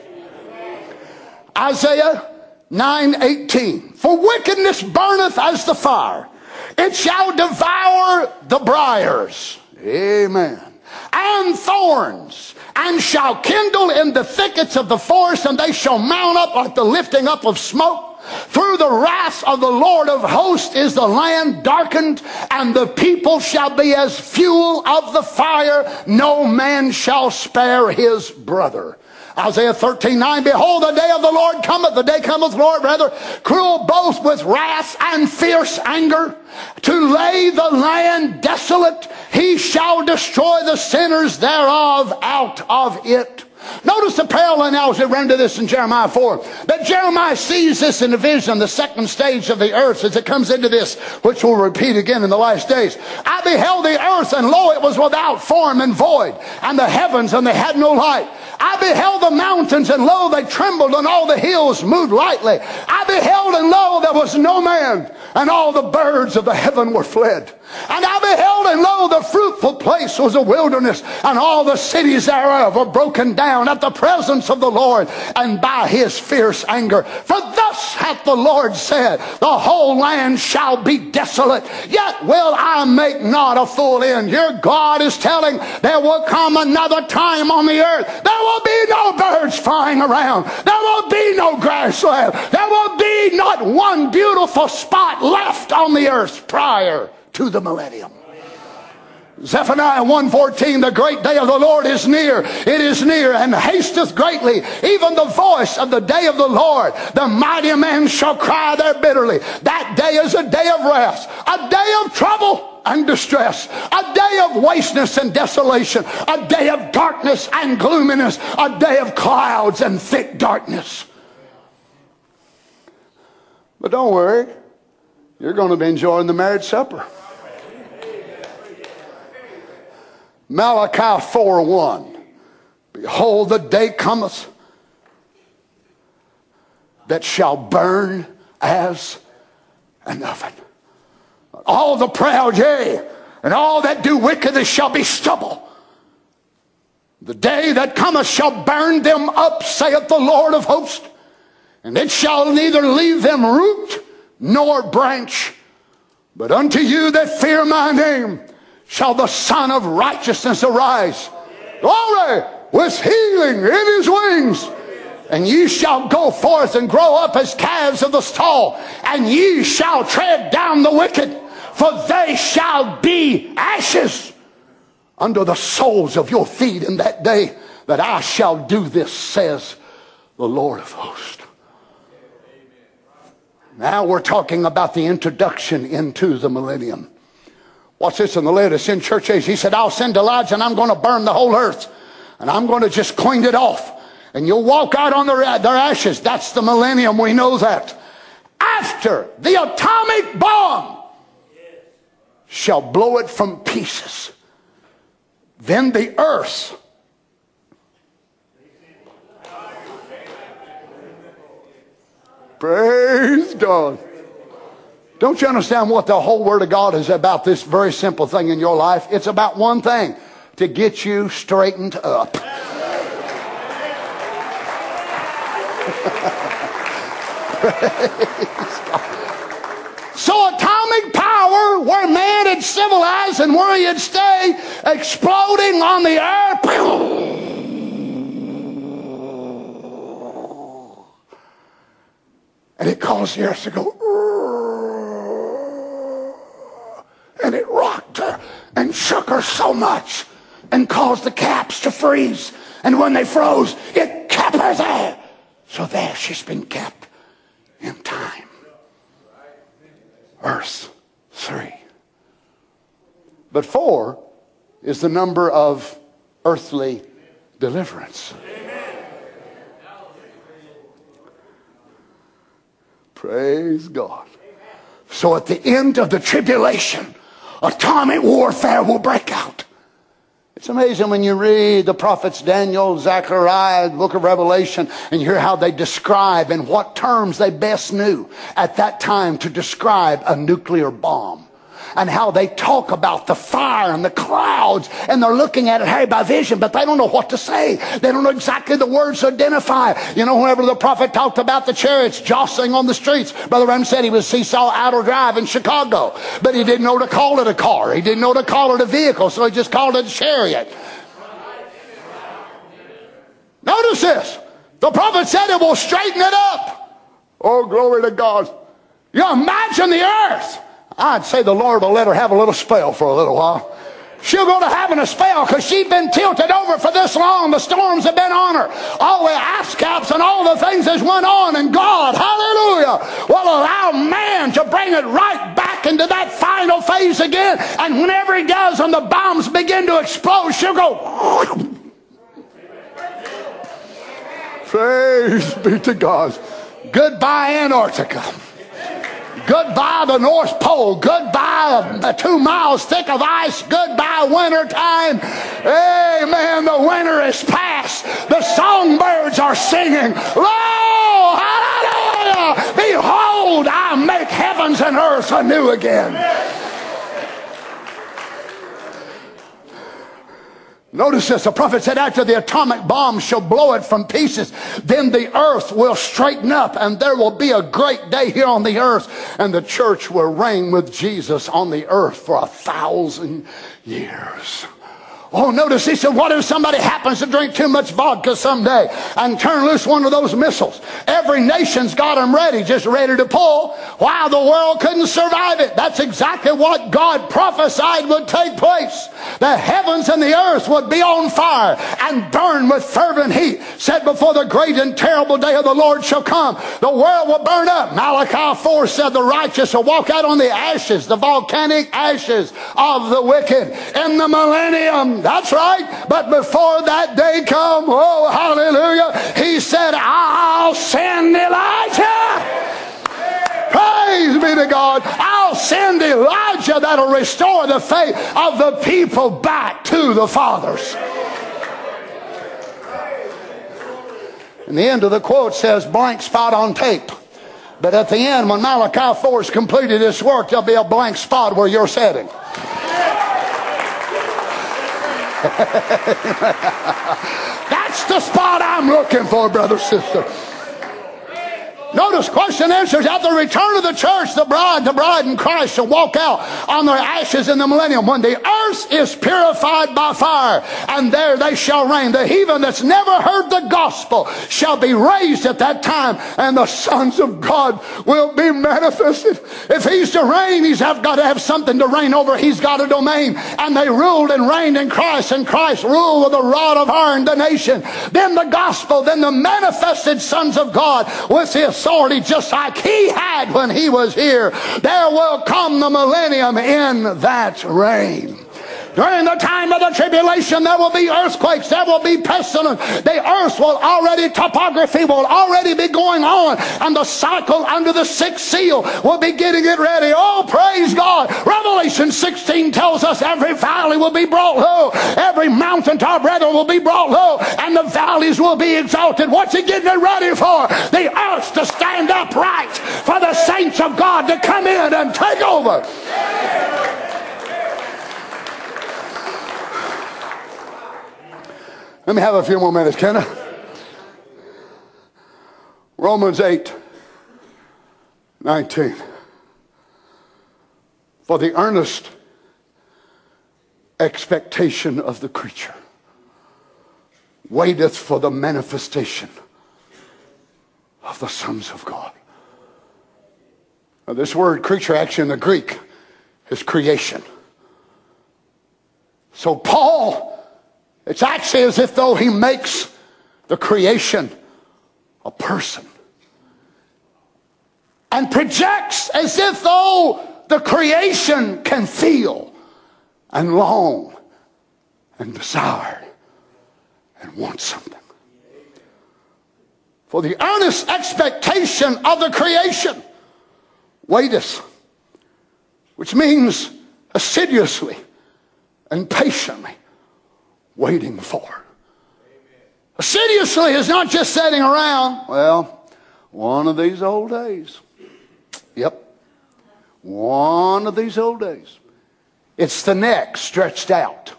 Isaiah nine eighteen. For wickedness burneth as the fire. It shall devour the briars. Amen. And thorns. And shall kindle in the thickets of the forest. And they shall mount up like the lifting up of smoke. Through the wrath of the Lord of hosts is the land darkened, and the people shall be as fuel of the fire. No man shall spare his brother. Isaiah thirteen nine. Behold, the day of the Lord cometh, the day cometh, Lord, rather, cruel both with wrath and fierce anger, to lay the land desolate. He shall destroy the sinners thereof out of it. Notice the parallel analogy run to this in Jeremiah four. That Jeremiah sees this in the vision, the second stage of the earth as it comes into this, which will repeat again in the last days. I beheld the earth, and lo, it was without form and void, and the heavens, and they had no light. I beheld the mountains, and lo, they trembled, and all the hills moved lightly. I beheld, and lo, there was no man, and all the birds of the heaven were fled. And I beheld, and lo, the fruitful place was a wilderness, and all the cities thereof were broken down at the presence of the Lord, and by his fierce anger. For thus hath the Lord said, the whole land shall be desolate, yet will I make not a full end. Your God is telling there will come another time on the earth. There will be no birds flying around. There will be no grassland. There will be not one beautiful spot left on the earth prior to the millennium. Zephaniah one fourteen. The great day of the Lord is near. It is near, and hasteth greatly. Even the voice of the day of the Lord. The mighty man shall cry there bitterly. That day is a day of wrath, a day of trouble and distress, a day of wasteness and desolation, a day of darkness and gloominess, a day of clouds and thick darkness. But don't worry, you're going to be enjoying the marriage supper. Malachi four one. Behold, the day cometh that shall burn as an oven. All the proud, yea, and all that do wickedness shall be stubble. The day that cometh shall burn them up, saith the Lord of hosts, and it shall neither leave them root nor branch. But unto you that fear my name shall the Son of Righteousness arise. Glory! With healing in his wings. And ye shall go forth and grow up as calves of the stall, and ye shall tread down the wicked, for they shall be ashes under the soles of your feet in that day that I shall do this, says the Lord of hosts. Now we're talking about the introduction into the millennium. Watch this in the Laodicean church age. He said, I'll send Elijah and I'm going to burn the whole earth. And I'm going to just clean it off. And you'll walk out on their, their ashes. That's the millennium. We know that. After the atomic bomb shall blow it from pieces, then the earth praise God. Don't you understand what the whole Word of God is about? This very simple thing in your life. It's about one thing: to get you straightened up. So atomic power, where man had civilized and where he had stayed, exploding on the earth. And it caused the earth to go. And it rocked her and shook her so much and caused the caps to freeze. And when they froze, it kept her there. So there she's been kept in time. Earth, three. But four is the number of earthly deliverance. Praise God. So at the end of the tribulation, atomic warfare will break out. It's amazing when you read the prophets Daniel, Zechariah, the book of Revelation, and you hear how they describe and what terms they best knew at that time to describe a nuclear bomb. And how they talk about the fire and the clouds, and they're looking at it, hey, by vision, but they don't know what to say. They don't know exactly the words to identify. You know, whenever the prophet talked about the chariots jostling on the streets, Brother Ram said he was he saw Idle Drive in Chicago, but he didn't know to call it a car. He didn't know to call it a vehicle, so he just called it a chariot. Notice this. The prophet said it will straighten it up. Oh, glory to God. You imagine the earth. I'd say the Lord will let her have a little spell for a little while. She'll go to having a spell because she's been tilted over for this long. The storms have been on her. All the ASCAPs and all the things that went on. And God, hallelujah, will allow man to bring it right back into that final phase again. And whenever he does and the bombs begin to explode, she'll go. Praise be to God. Goodbye, Antarctica. Goodbye the North Pole. Goodbye the two miles thick of ice. Goodbye winter time. Amen. The winter is past. The songbirds are singing. Lo, hallelujah. Behold, I make heavens and earth anew again. Notice this, the prophet said, after the atomic bomb shall blow it from pieces, then the earth will straighten up, and there will be a great day here on the earth, and the church will reign with Jesus on the earth for a thousand years. Oh, notice he said, what if somebody happens to drink too much vodka someday and turn loose one of those missiles? Every nation's got them ready, just ready to pull. Why the world couldn't survive it? That's exactly what God prophesied would take place. The heavens and the earth would be on fire and burn with fervent heat, set before the great and terrible day of the Lord shall come. The world will burn up. Malachi four said the righteous will walk out on the ashes, the volcanic ashes of the wicked in the millennium. That's right. But before that day come, oh, hallelujah, he said, I'll send Elijah. Praise be to God. I'll send Elijah that'll restore the faith of the people back to the fathers. And the end of the quote says, blank spot on tape. But at the end, when Malachi four has completed this work, there'll be a blank spot where you're sitting. That's the spot I'm looking for, brother, sister. Notice question answers. At the return of the church, the bride, the bride in Christ shall walk out on their ashes in the millennium when the earth is purified by fire, and there they shall reign. The heathen that's never heard the gospel shall be raised at that time, and the sons of God will be manifested. If he's to reign, he's have got to have something to reign over. He's got a domain, and they ruled and reigned in Christ, and Christ ruled with a rod of iron the nation. Then the gospel, then the manifested sons of God with the authority just like he had when he was here. There will come the millennium in that reign. During the time of the tribulation, there will be earthquakes, there will be pestilence. The earth will already, topography will already be going on, and the cycle under the sixth seal will be getting it ready. Oh, praise God. Revelation sixteen tells us every valley will be brought low, every mountaintop rather will be brought low, and the valleys will be exalted. What's he getting it ready for? The earth to stand upright, for the saints of God to come in and take over. Let me have a few more minutes, can I? Romans eight nineteen. For the earnest expectation of the creature waiteth for the manifestation of the sons of God. Now, this word creature actually in the Greek is creation. So Paul, it's actually as if though he makes the creation a person, and projects as if though the creation can feel and long and desire and want something. For the earnest expectation of the creation waiteth, which means assiduously and patiently waiting for. Assiduously is not just sitting around. Well, one of these old days. Yep. One of these old days. It's the neck stretched out.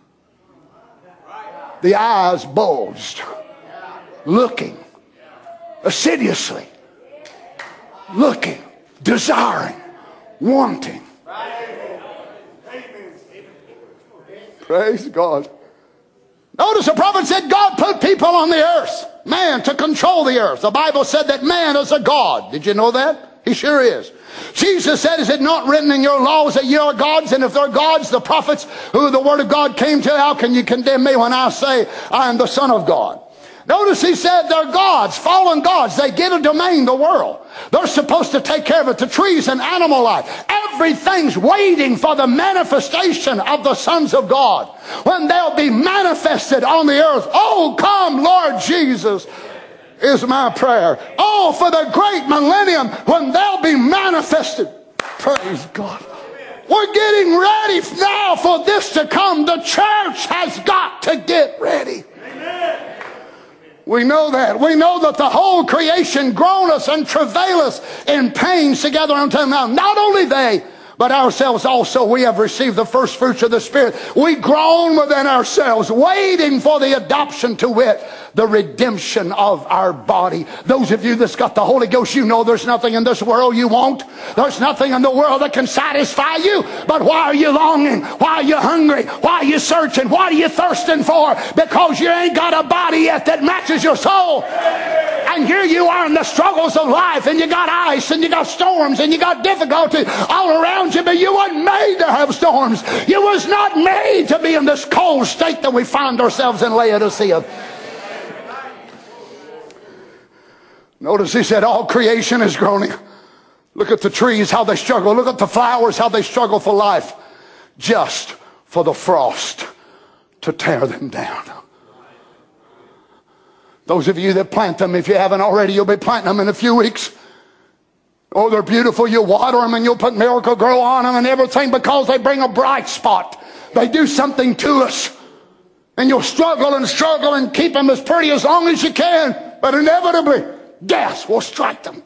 The eyes bulged. Looking. Assiduously. Looking. Desiring. Wanting. Praise God. Notice the prophet said God put people on the earth, man, to control the earth. The Bible said that man is a God. Did you know that? He sure is. Jesus said, is it not written in your laws that you are gods? And if they're gods, the prophets who the word of God came to, how can you condemn me when I say I am the Son of God? Notice he said they're gods, fallen gods. They get a domain, the world. They're supposed to take care of it. The trees and animal life. Everything's waiting for the manifestation of the sons of God. When they'll be manifested on the earth. Oh, come, Lord Jesus, is my prayer. Oh, for the great millennium when they'll be manifested. Praise God. We're getting ready now for this to come. The church has got to get ready. Amen. We know that. We know that the whole creation groaneth and travaileth in pains together until now. Not only they, but ourselves also, we have received the first fruits of the Spirit. We groan within ourselves, waiting for the adoption, to wit, the redemption of our body. Those of you that's got the Holy Ghost, you know there's nothing in this world you won't. There's nothing in the world that can satisfy you. But why are you longing? Why are you hungry? Why are you searching? What are you thirsting for? Because you ain't got a body yet that matches your soul. And here you are in the struggles of life, and you got ice, and you got storms, and you got difficulty all around you, but you weren't made to have storms. You was not made to be in this cold state that we find ourselves in Laodicea. Notice he said all creation is groaning. Look at the trees, how they struggle. Look at the flowers, how they struggle for life. Just for the frost to tear them down. Those of you that plant them, if you haven't already, you'll be planting them in a few weeks. Oh, they're beautiful. You water them and you'll put Miracle Grow on them and everything because they bring a bright spot. They do something to us. And you'll struggle and struggle and keep them as pretty as long as you can. But inevitably, death will strike them.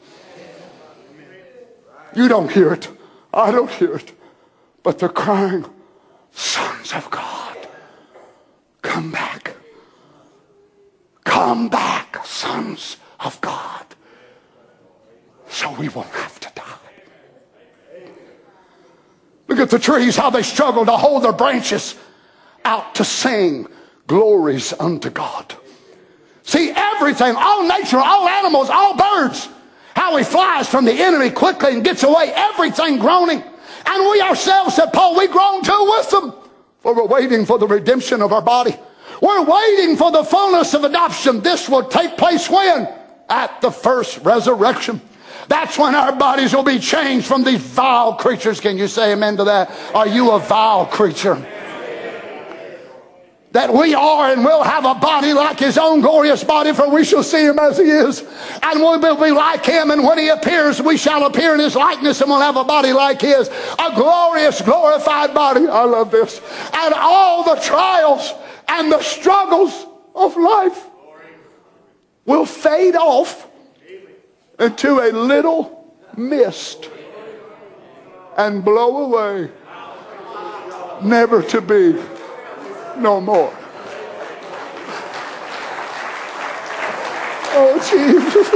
You don't hear it. I don't hear it. But they're crying, sons of God, come back. Come back, sons of God. so we won't have to die. Look at the trees, how they struggle to hold their branches out to sing glories unto God. See, everything, all nature, all animals, all birds, how he flies from the enemy quickly and gets away, everything groaning. And we ourselves, said Paul, we groan too with them, for we're waiting for the redemption of our body. We're waiting for the fullness of adoption. This will take place when? At the first resurrection. That's when our bodies will be changed from these vile creatures. Can you say amen to that? Are you a vile creature? That we are and will have a body like his own glorious body, for we shall see him as he is. And we will be like him, and when he appears, we shall appear in his likeness, and we'll have a body like his. A glorious, glorified body. I love this. And all the trials and the struggles of life will fade off into a little mist and blow away, never to be no more. Oh, Jesus.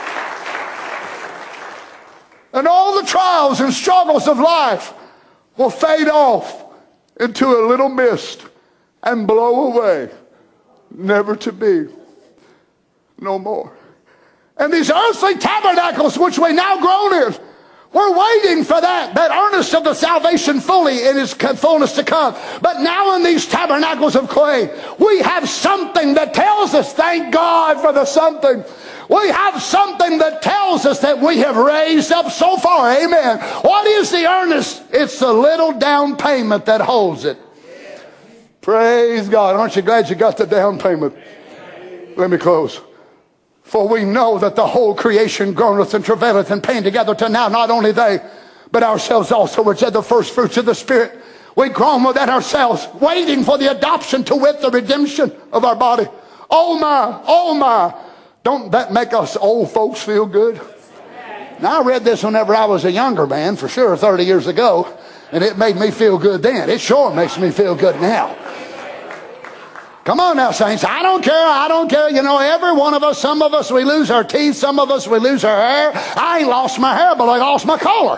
And all the trials and struggles of life will fade off into a little mist and blow away, never to be no more. And these earthly tabernacles which we now groan in, we're waiting for that, that earnest of the salvation fully in his fullness to come. But now in these tabernacles of clay, we have something that tells us, thank God for the something. We have something that tells us that we have raised up so far. Amen. What is the earnest? It's the little down payment that holds it. Praise God. Aren't you glad you got the down payment? Let me close. For we know that the whole creation groaneth and travaileth and pain together to now, not only they, but ourselves also, which are the first fruits of the Spirit. We groan within ourselves, waiting for the adoption, to wit, the redemption of our body. Oh my, oh my. Don't that make us old folks feel good? Now, I read this whenever I was a younger man, for sure, thirty years ago, and it made me feel good then. It sure makes me feel good now. Come on now, saints. I don't care. I don't care. You know, every one of us, some of us, we lose our teeth. Some of us, we lose our hair. I ain't lost my hair, but I lost my collar.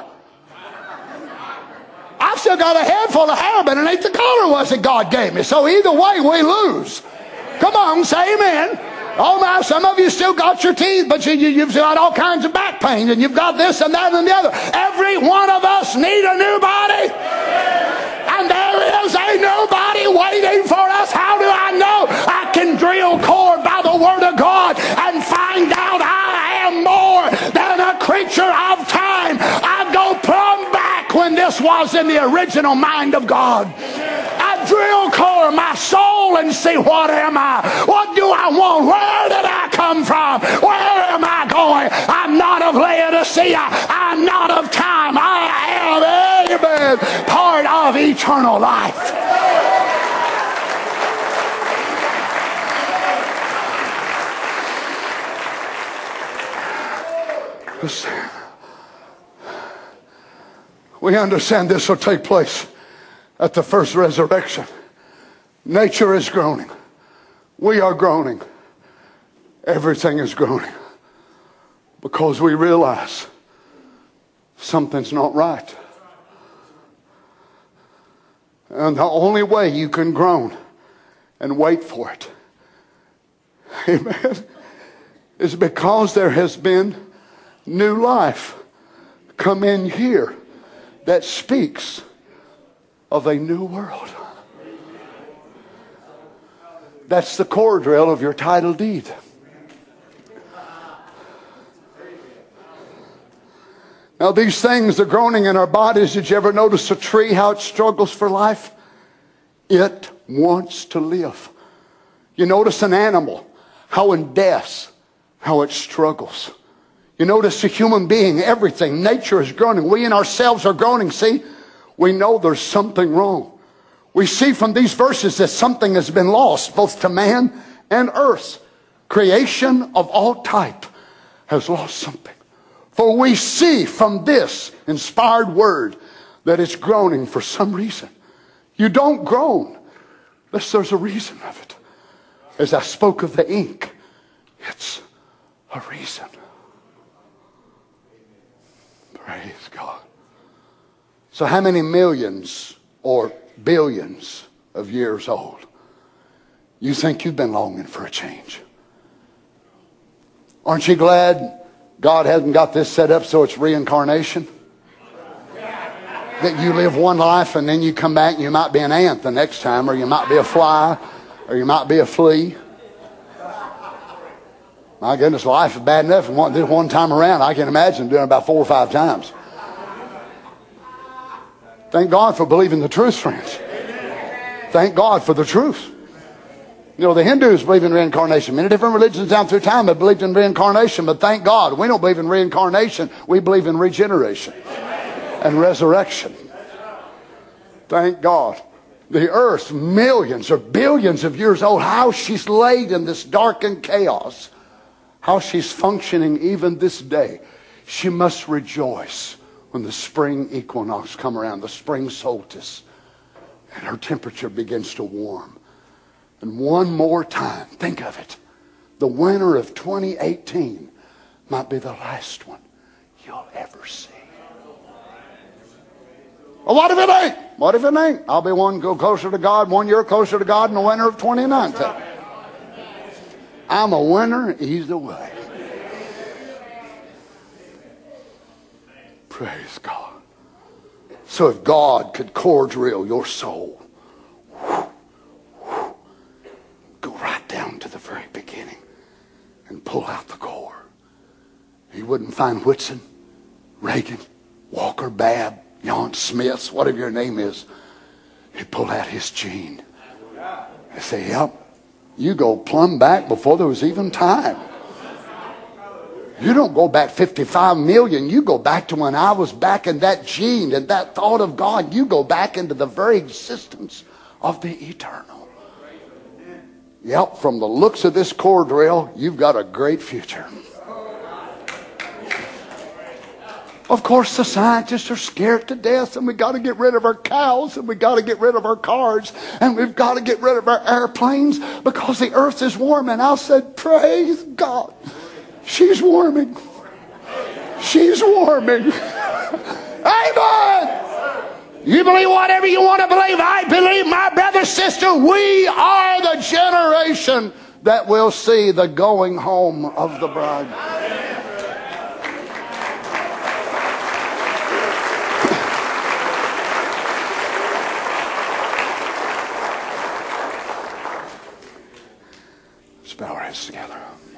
I've still got a head full of hair, but it ain't the collar was that God gave me. So either way, we lose. Come on, say amen. Oh my, some of you still got your teeth, but you, you, you've got all kinds of back pain, and you've got this and that and the other. Every one of us need a new body. And there is a new body waiting for us. How do I know? I can drill core by the word of God and find out I am more than a creature of time. I go plumb back when this was in the original mind of God. I drill core my soul and see, what am I? What do I want? Where did I come from? Where am I going? I'm not of Laodicea. I'm not of time. I am, amen, part of eternal life. Listen. We understand this will take place at the first resurrection. Nature is groaning. We are groaning. Everything is groaning. Because we realize something's not right. And the only way you can groan and wait for it, amen, is because there has been new life come in here that speaks of a new world. That's the core drill of your title deed. Now these things, the groaning in our bodies, did you ever notice a tree, how it struggles for life? It wants to live. You notice an animal, how in death, how it struggles. You notice a human being, everything, nature is groaning. We in ourselves are groaning, see? We know there's something wrong. We see from these verses that something has been lost, both to man and earth. Creation of all type has lost something. For we see from this inspired word that it's groaning for some reason. You don't groan unless there's a reason of it. As I spoke of the ink, it's a reason. Praise God. So how many millions or billions of years old you think you've been longing for a change? Aren't you glad God hasn't got this set up so it's reincarnation? That you live one life and then you come back and you might be an ant the next time, or you might be a fly, or you might be a flea. My goodness, life is bad enough. And one, this one time around, I can imagine doing it about four or five times. Thank God for believing the truth, friends. Thank God for the truth. You know, the Hindus believe in reincarnation. Many different religions down through time have believed in reincarnation, but thank God we don't believe in reincarnation. We believe in regeneration and resurrection. Thank God. The earth, millions or billions of years old, how she's laid in this darkened chaos, how she's functioning even this day. She must rejoice when the spring equinox come around, the spring solstice, and her temperature begins to warm. And one more time, think of it, the winter of twenty eighteen might be the last one you'll ever see. Well, what if it ain't? What if it ain't? I'll be one go closer to God, one year closer to God in the winter of twenty nineteen. I'm a winner either way. Praise God. So if God could core drill your soul, whew, whew, go right down to the very beginning and pull out the core, he wouldn't find Whitson, Reagan, Walker, Babb, Jan Smith, whatever your name is. He'd pull out his gene and say, yep, you go plumb back before there was even time. You don't go back fifty-five million. You go back to when I was back in that gene and that thought of God. You go back into the very existence of the eternal. Yep, from the looks of this core drill, you've got a great future. Of course, the scientists are scared to death, and we got to get rid of our cows, and we got to get rid of our cars, and we've got to get rid of our airplanes because the earth is warming. I said, praise God. She's warming. She's warming. Amen. You believe whatever you want to believe. I believe, my brother, sister, we are the generation that will see the going home of the bride. Let's bow our heads together.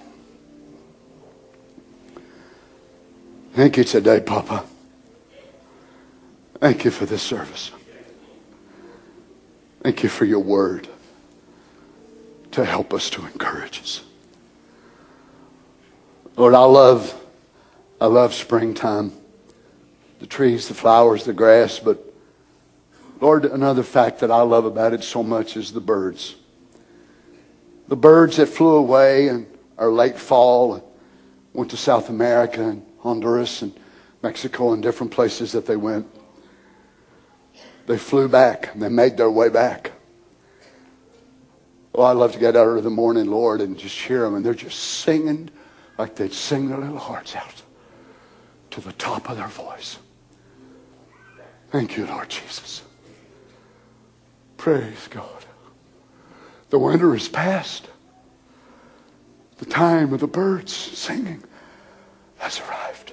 Thank you today, Papa. Thank you for this service. Thank you for your word to help us, to encourage us. Lord, I love, I love springtime. The trees, the flowers, the grass. But Lord, another fact that I love about it so much is the birds. The birds that flew away in our late fall and went to South America and Honduras and Mexico and different places that they went. They flew back and they made their way back. Oh, I love to get out early in the morning, Lord, and just hear them. And they're just singing like they'd sing their little hearts out to the top of their voice. Thank you, Lord Jesus. Praise God. The winter is past. The time of the birds singing has arrived.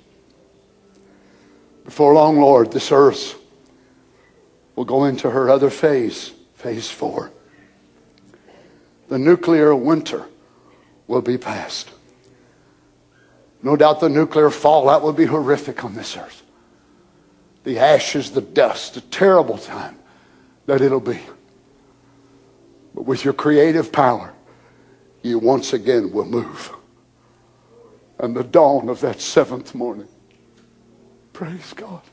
Before long, Lord, this earth will go into her other phase, phase four. The nuclear winter will be past. No doubt the nuclear fallout will be horrific on this earth. The ashes, the dust, the terrible time that it'll be. But with your creative power, you once again will move. And the dawn of that seventh morning, praise God,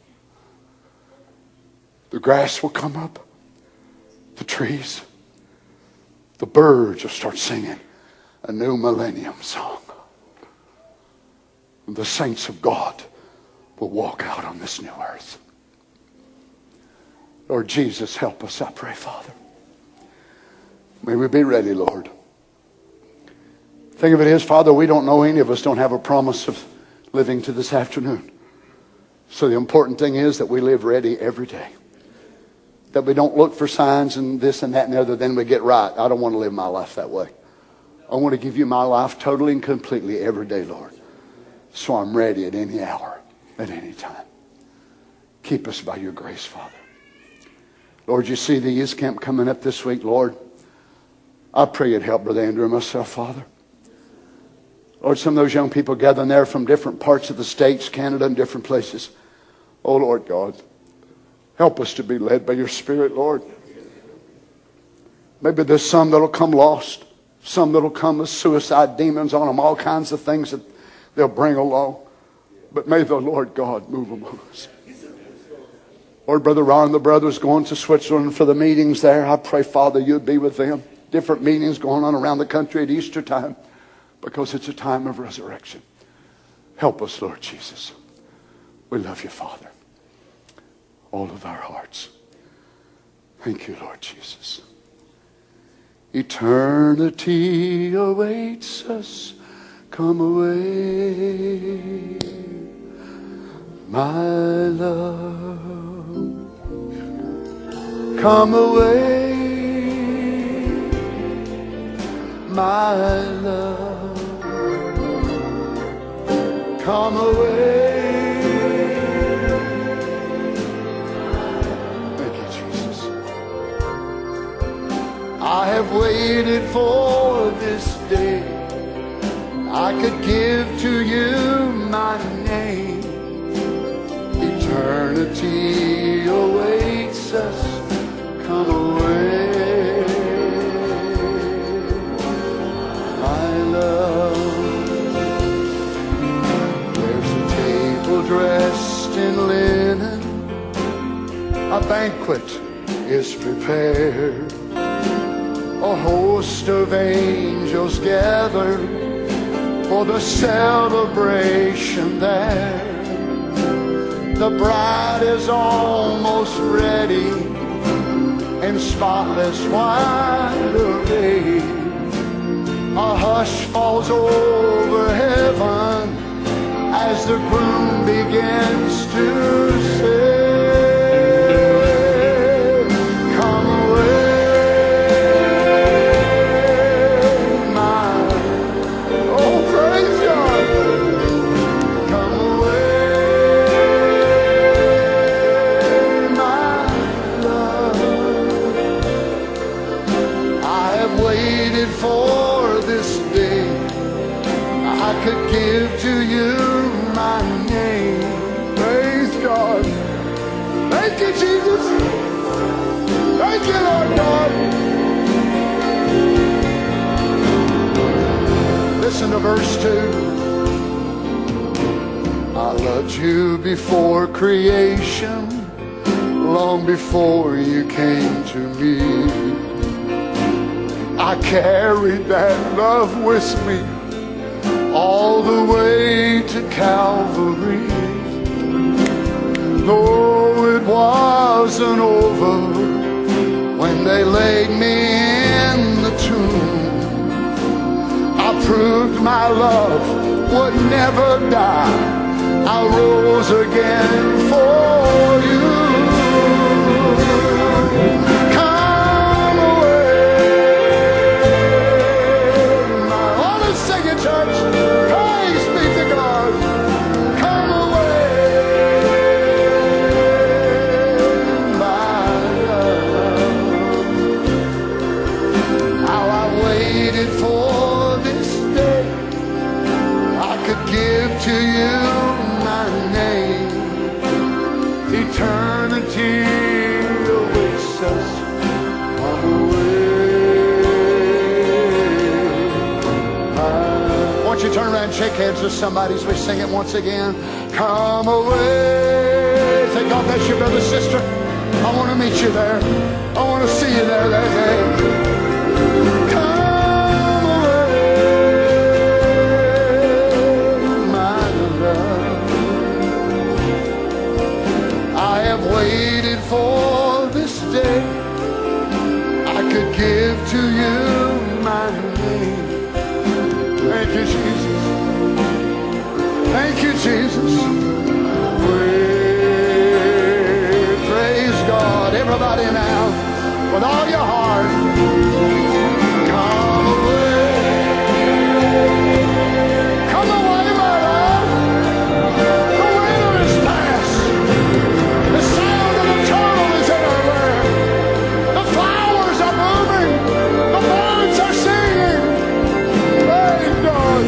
the grass will come up, the trees, the birds will start singing a new millennium song. And the saints of God will walk out on this new earth. Lord Jesus, help us, I pray, Father. May we be ready, Lord. Think of it is, Father, we don't know, any of us don't have a promise of living to this afternoon. So the important thing is that we live ready every day. That we don't look for signs and this and that and the other, then we get right. I don't want to live my life that way. I want to give you my life totally and completely every day, Lord. So I'm ready at any hour, at any time. Keep us by your grace, Father. Lord, you see the youth camp coming up this week, Lord. I pray you'd help Brother Andrew and myself, Father. Lord, some of those young people gathering there from different parts of the States, Canada, and different places. Oh, Lord God, help us to be led by your Spirit, Lord. Maybe there's some that'll come lost. Some that'll come with suicide demons on them, all kinds of things that they'll bring along. But may the Lord God move among us. Lord, Brother Ron, the brother's going to Switzerland for the meetings there. I pray, Father, you'd be with them. Different meetings going on around the country at Easter time because it's a time of resurrection. Help us, Lord Jesus. We love you, Father. All of our hearts. Thank you, Lord Jesus. Eternity awaits us. Come away, my love. Come away, my love. Come away. Thank you, Jesus. I have waited for this day. I could give to you my name. Eternity awaits us. Come away, my love. There's a table dressed in linen. A banquet is prepared. A host of angels gather for the celebration there. The bride is almost ready in spotless white array. A hush falls over heaven as the groom begins to say, give to you my name. Praise God. Thank you, Jesus. Thank you, Lord God. Listen to verse two. I loved you before creation, long before you came to me. I carried that love with me all the way to Calvary. Though it wasn't over when they laid me in the tomb, I proved my love would never die. I rose again for you. Come away, my honor, sing it, church. To you my name. Eternity awaits us. Come away. Won't you turn around and shake hands with somebody as we sing it once again? Come away. Say, God bless you, brother, sister. I want to meet you there. I want to see you there that day. Waited for this day. I could give to you my name. Thank you, Jesus. Thank you, Jesus. Wait. everybody now, with all your heart. Come away. Come away, my love. The winter is past. The sound of the turtle is in our land. The flowers are blooming. The birds are singing. Praise God.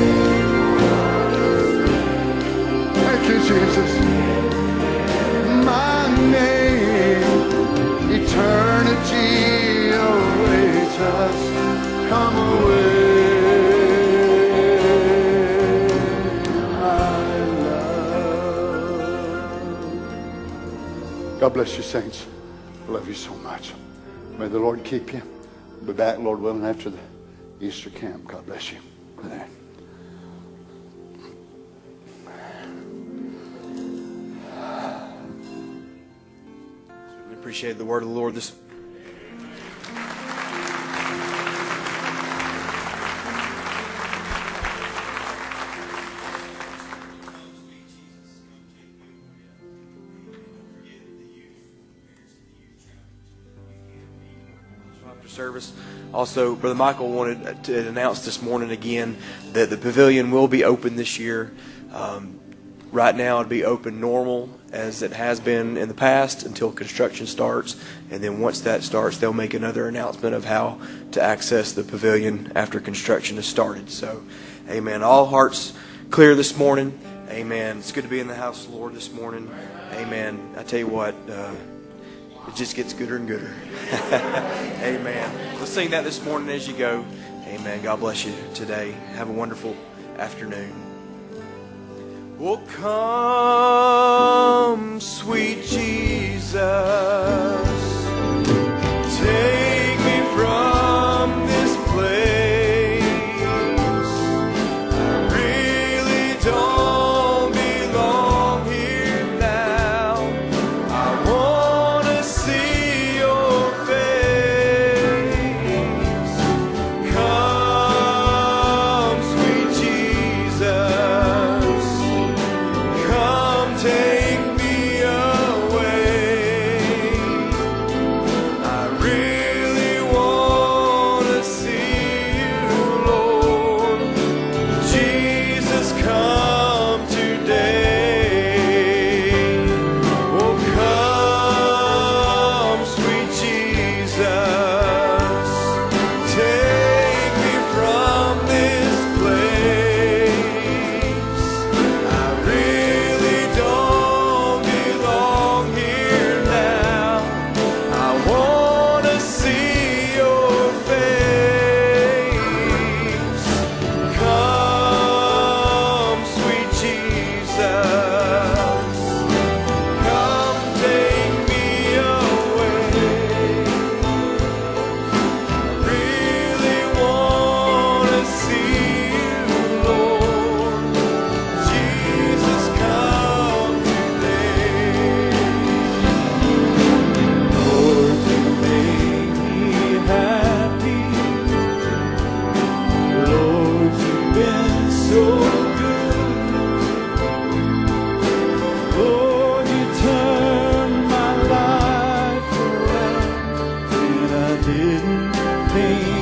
Thank you, Jesus. My name, eternity awaits us. Come away, my love. God bless you, saints. I love you so much. May the Lord keep you. We'll be back, Lord willing, after the Easter camp. God bless you. Amen. Appreciate the word of the Lord this after service. Also, Brother Michael wanted to announce this morning again that the pavilion will be open this year. Um, Right now, it'll be open normal as it has been in the past until construction starts. And then once that starts, they'll make another announcement of how to access the pavilion after construction has started. So, amen. All hearts clear this morning. Amen. It's good to be in the house of the Lord this morning. Amen. I tell you what, uh, it just gets gooder and gooder. Amen. Let's sing that this morning as you go. Amen. God bless you today. Have a wonderful afternoon. Oh, come, sweet Jesus, take me from this place. I really don't belong here now. I want to see your face. Come, sweet Jesus. Take me away. I really want to see you, Lord. Jesus, come today. Oh, come, sweet Jesus. Take me from this place. I really don't belong here now. I want to see your face. Come, sweet Jesus. Come take me away. I really want to see you, Lord. Jesus, come today. Lord, you make me happy. Lord, you've been so good. Lord, you turned my life around when I didn't think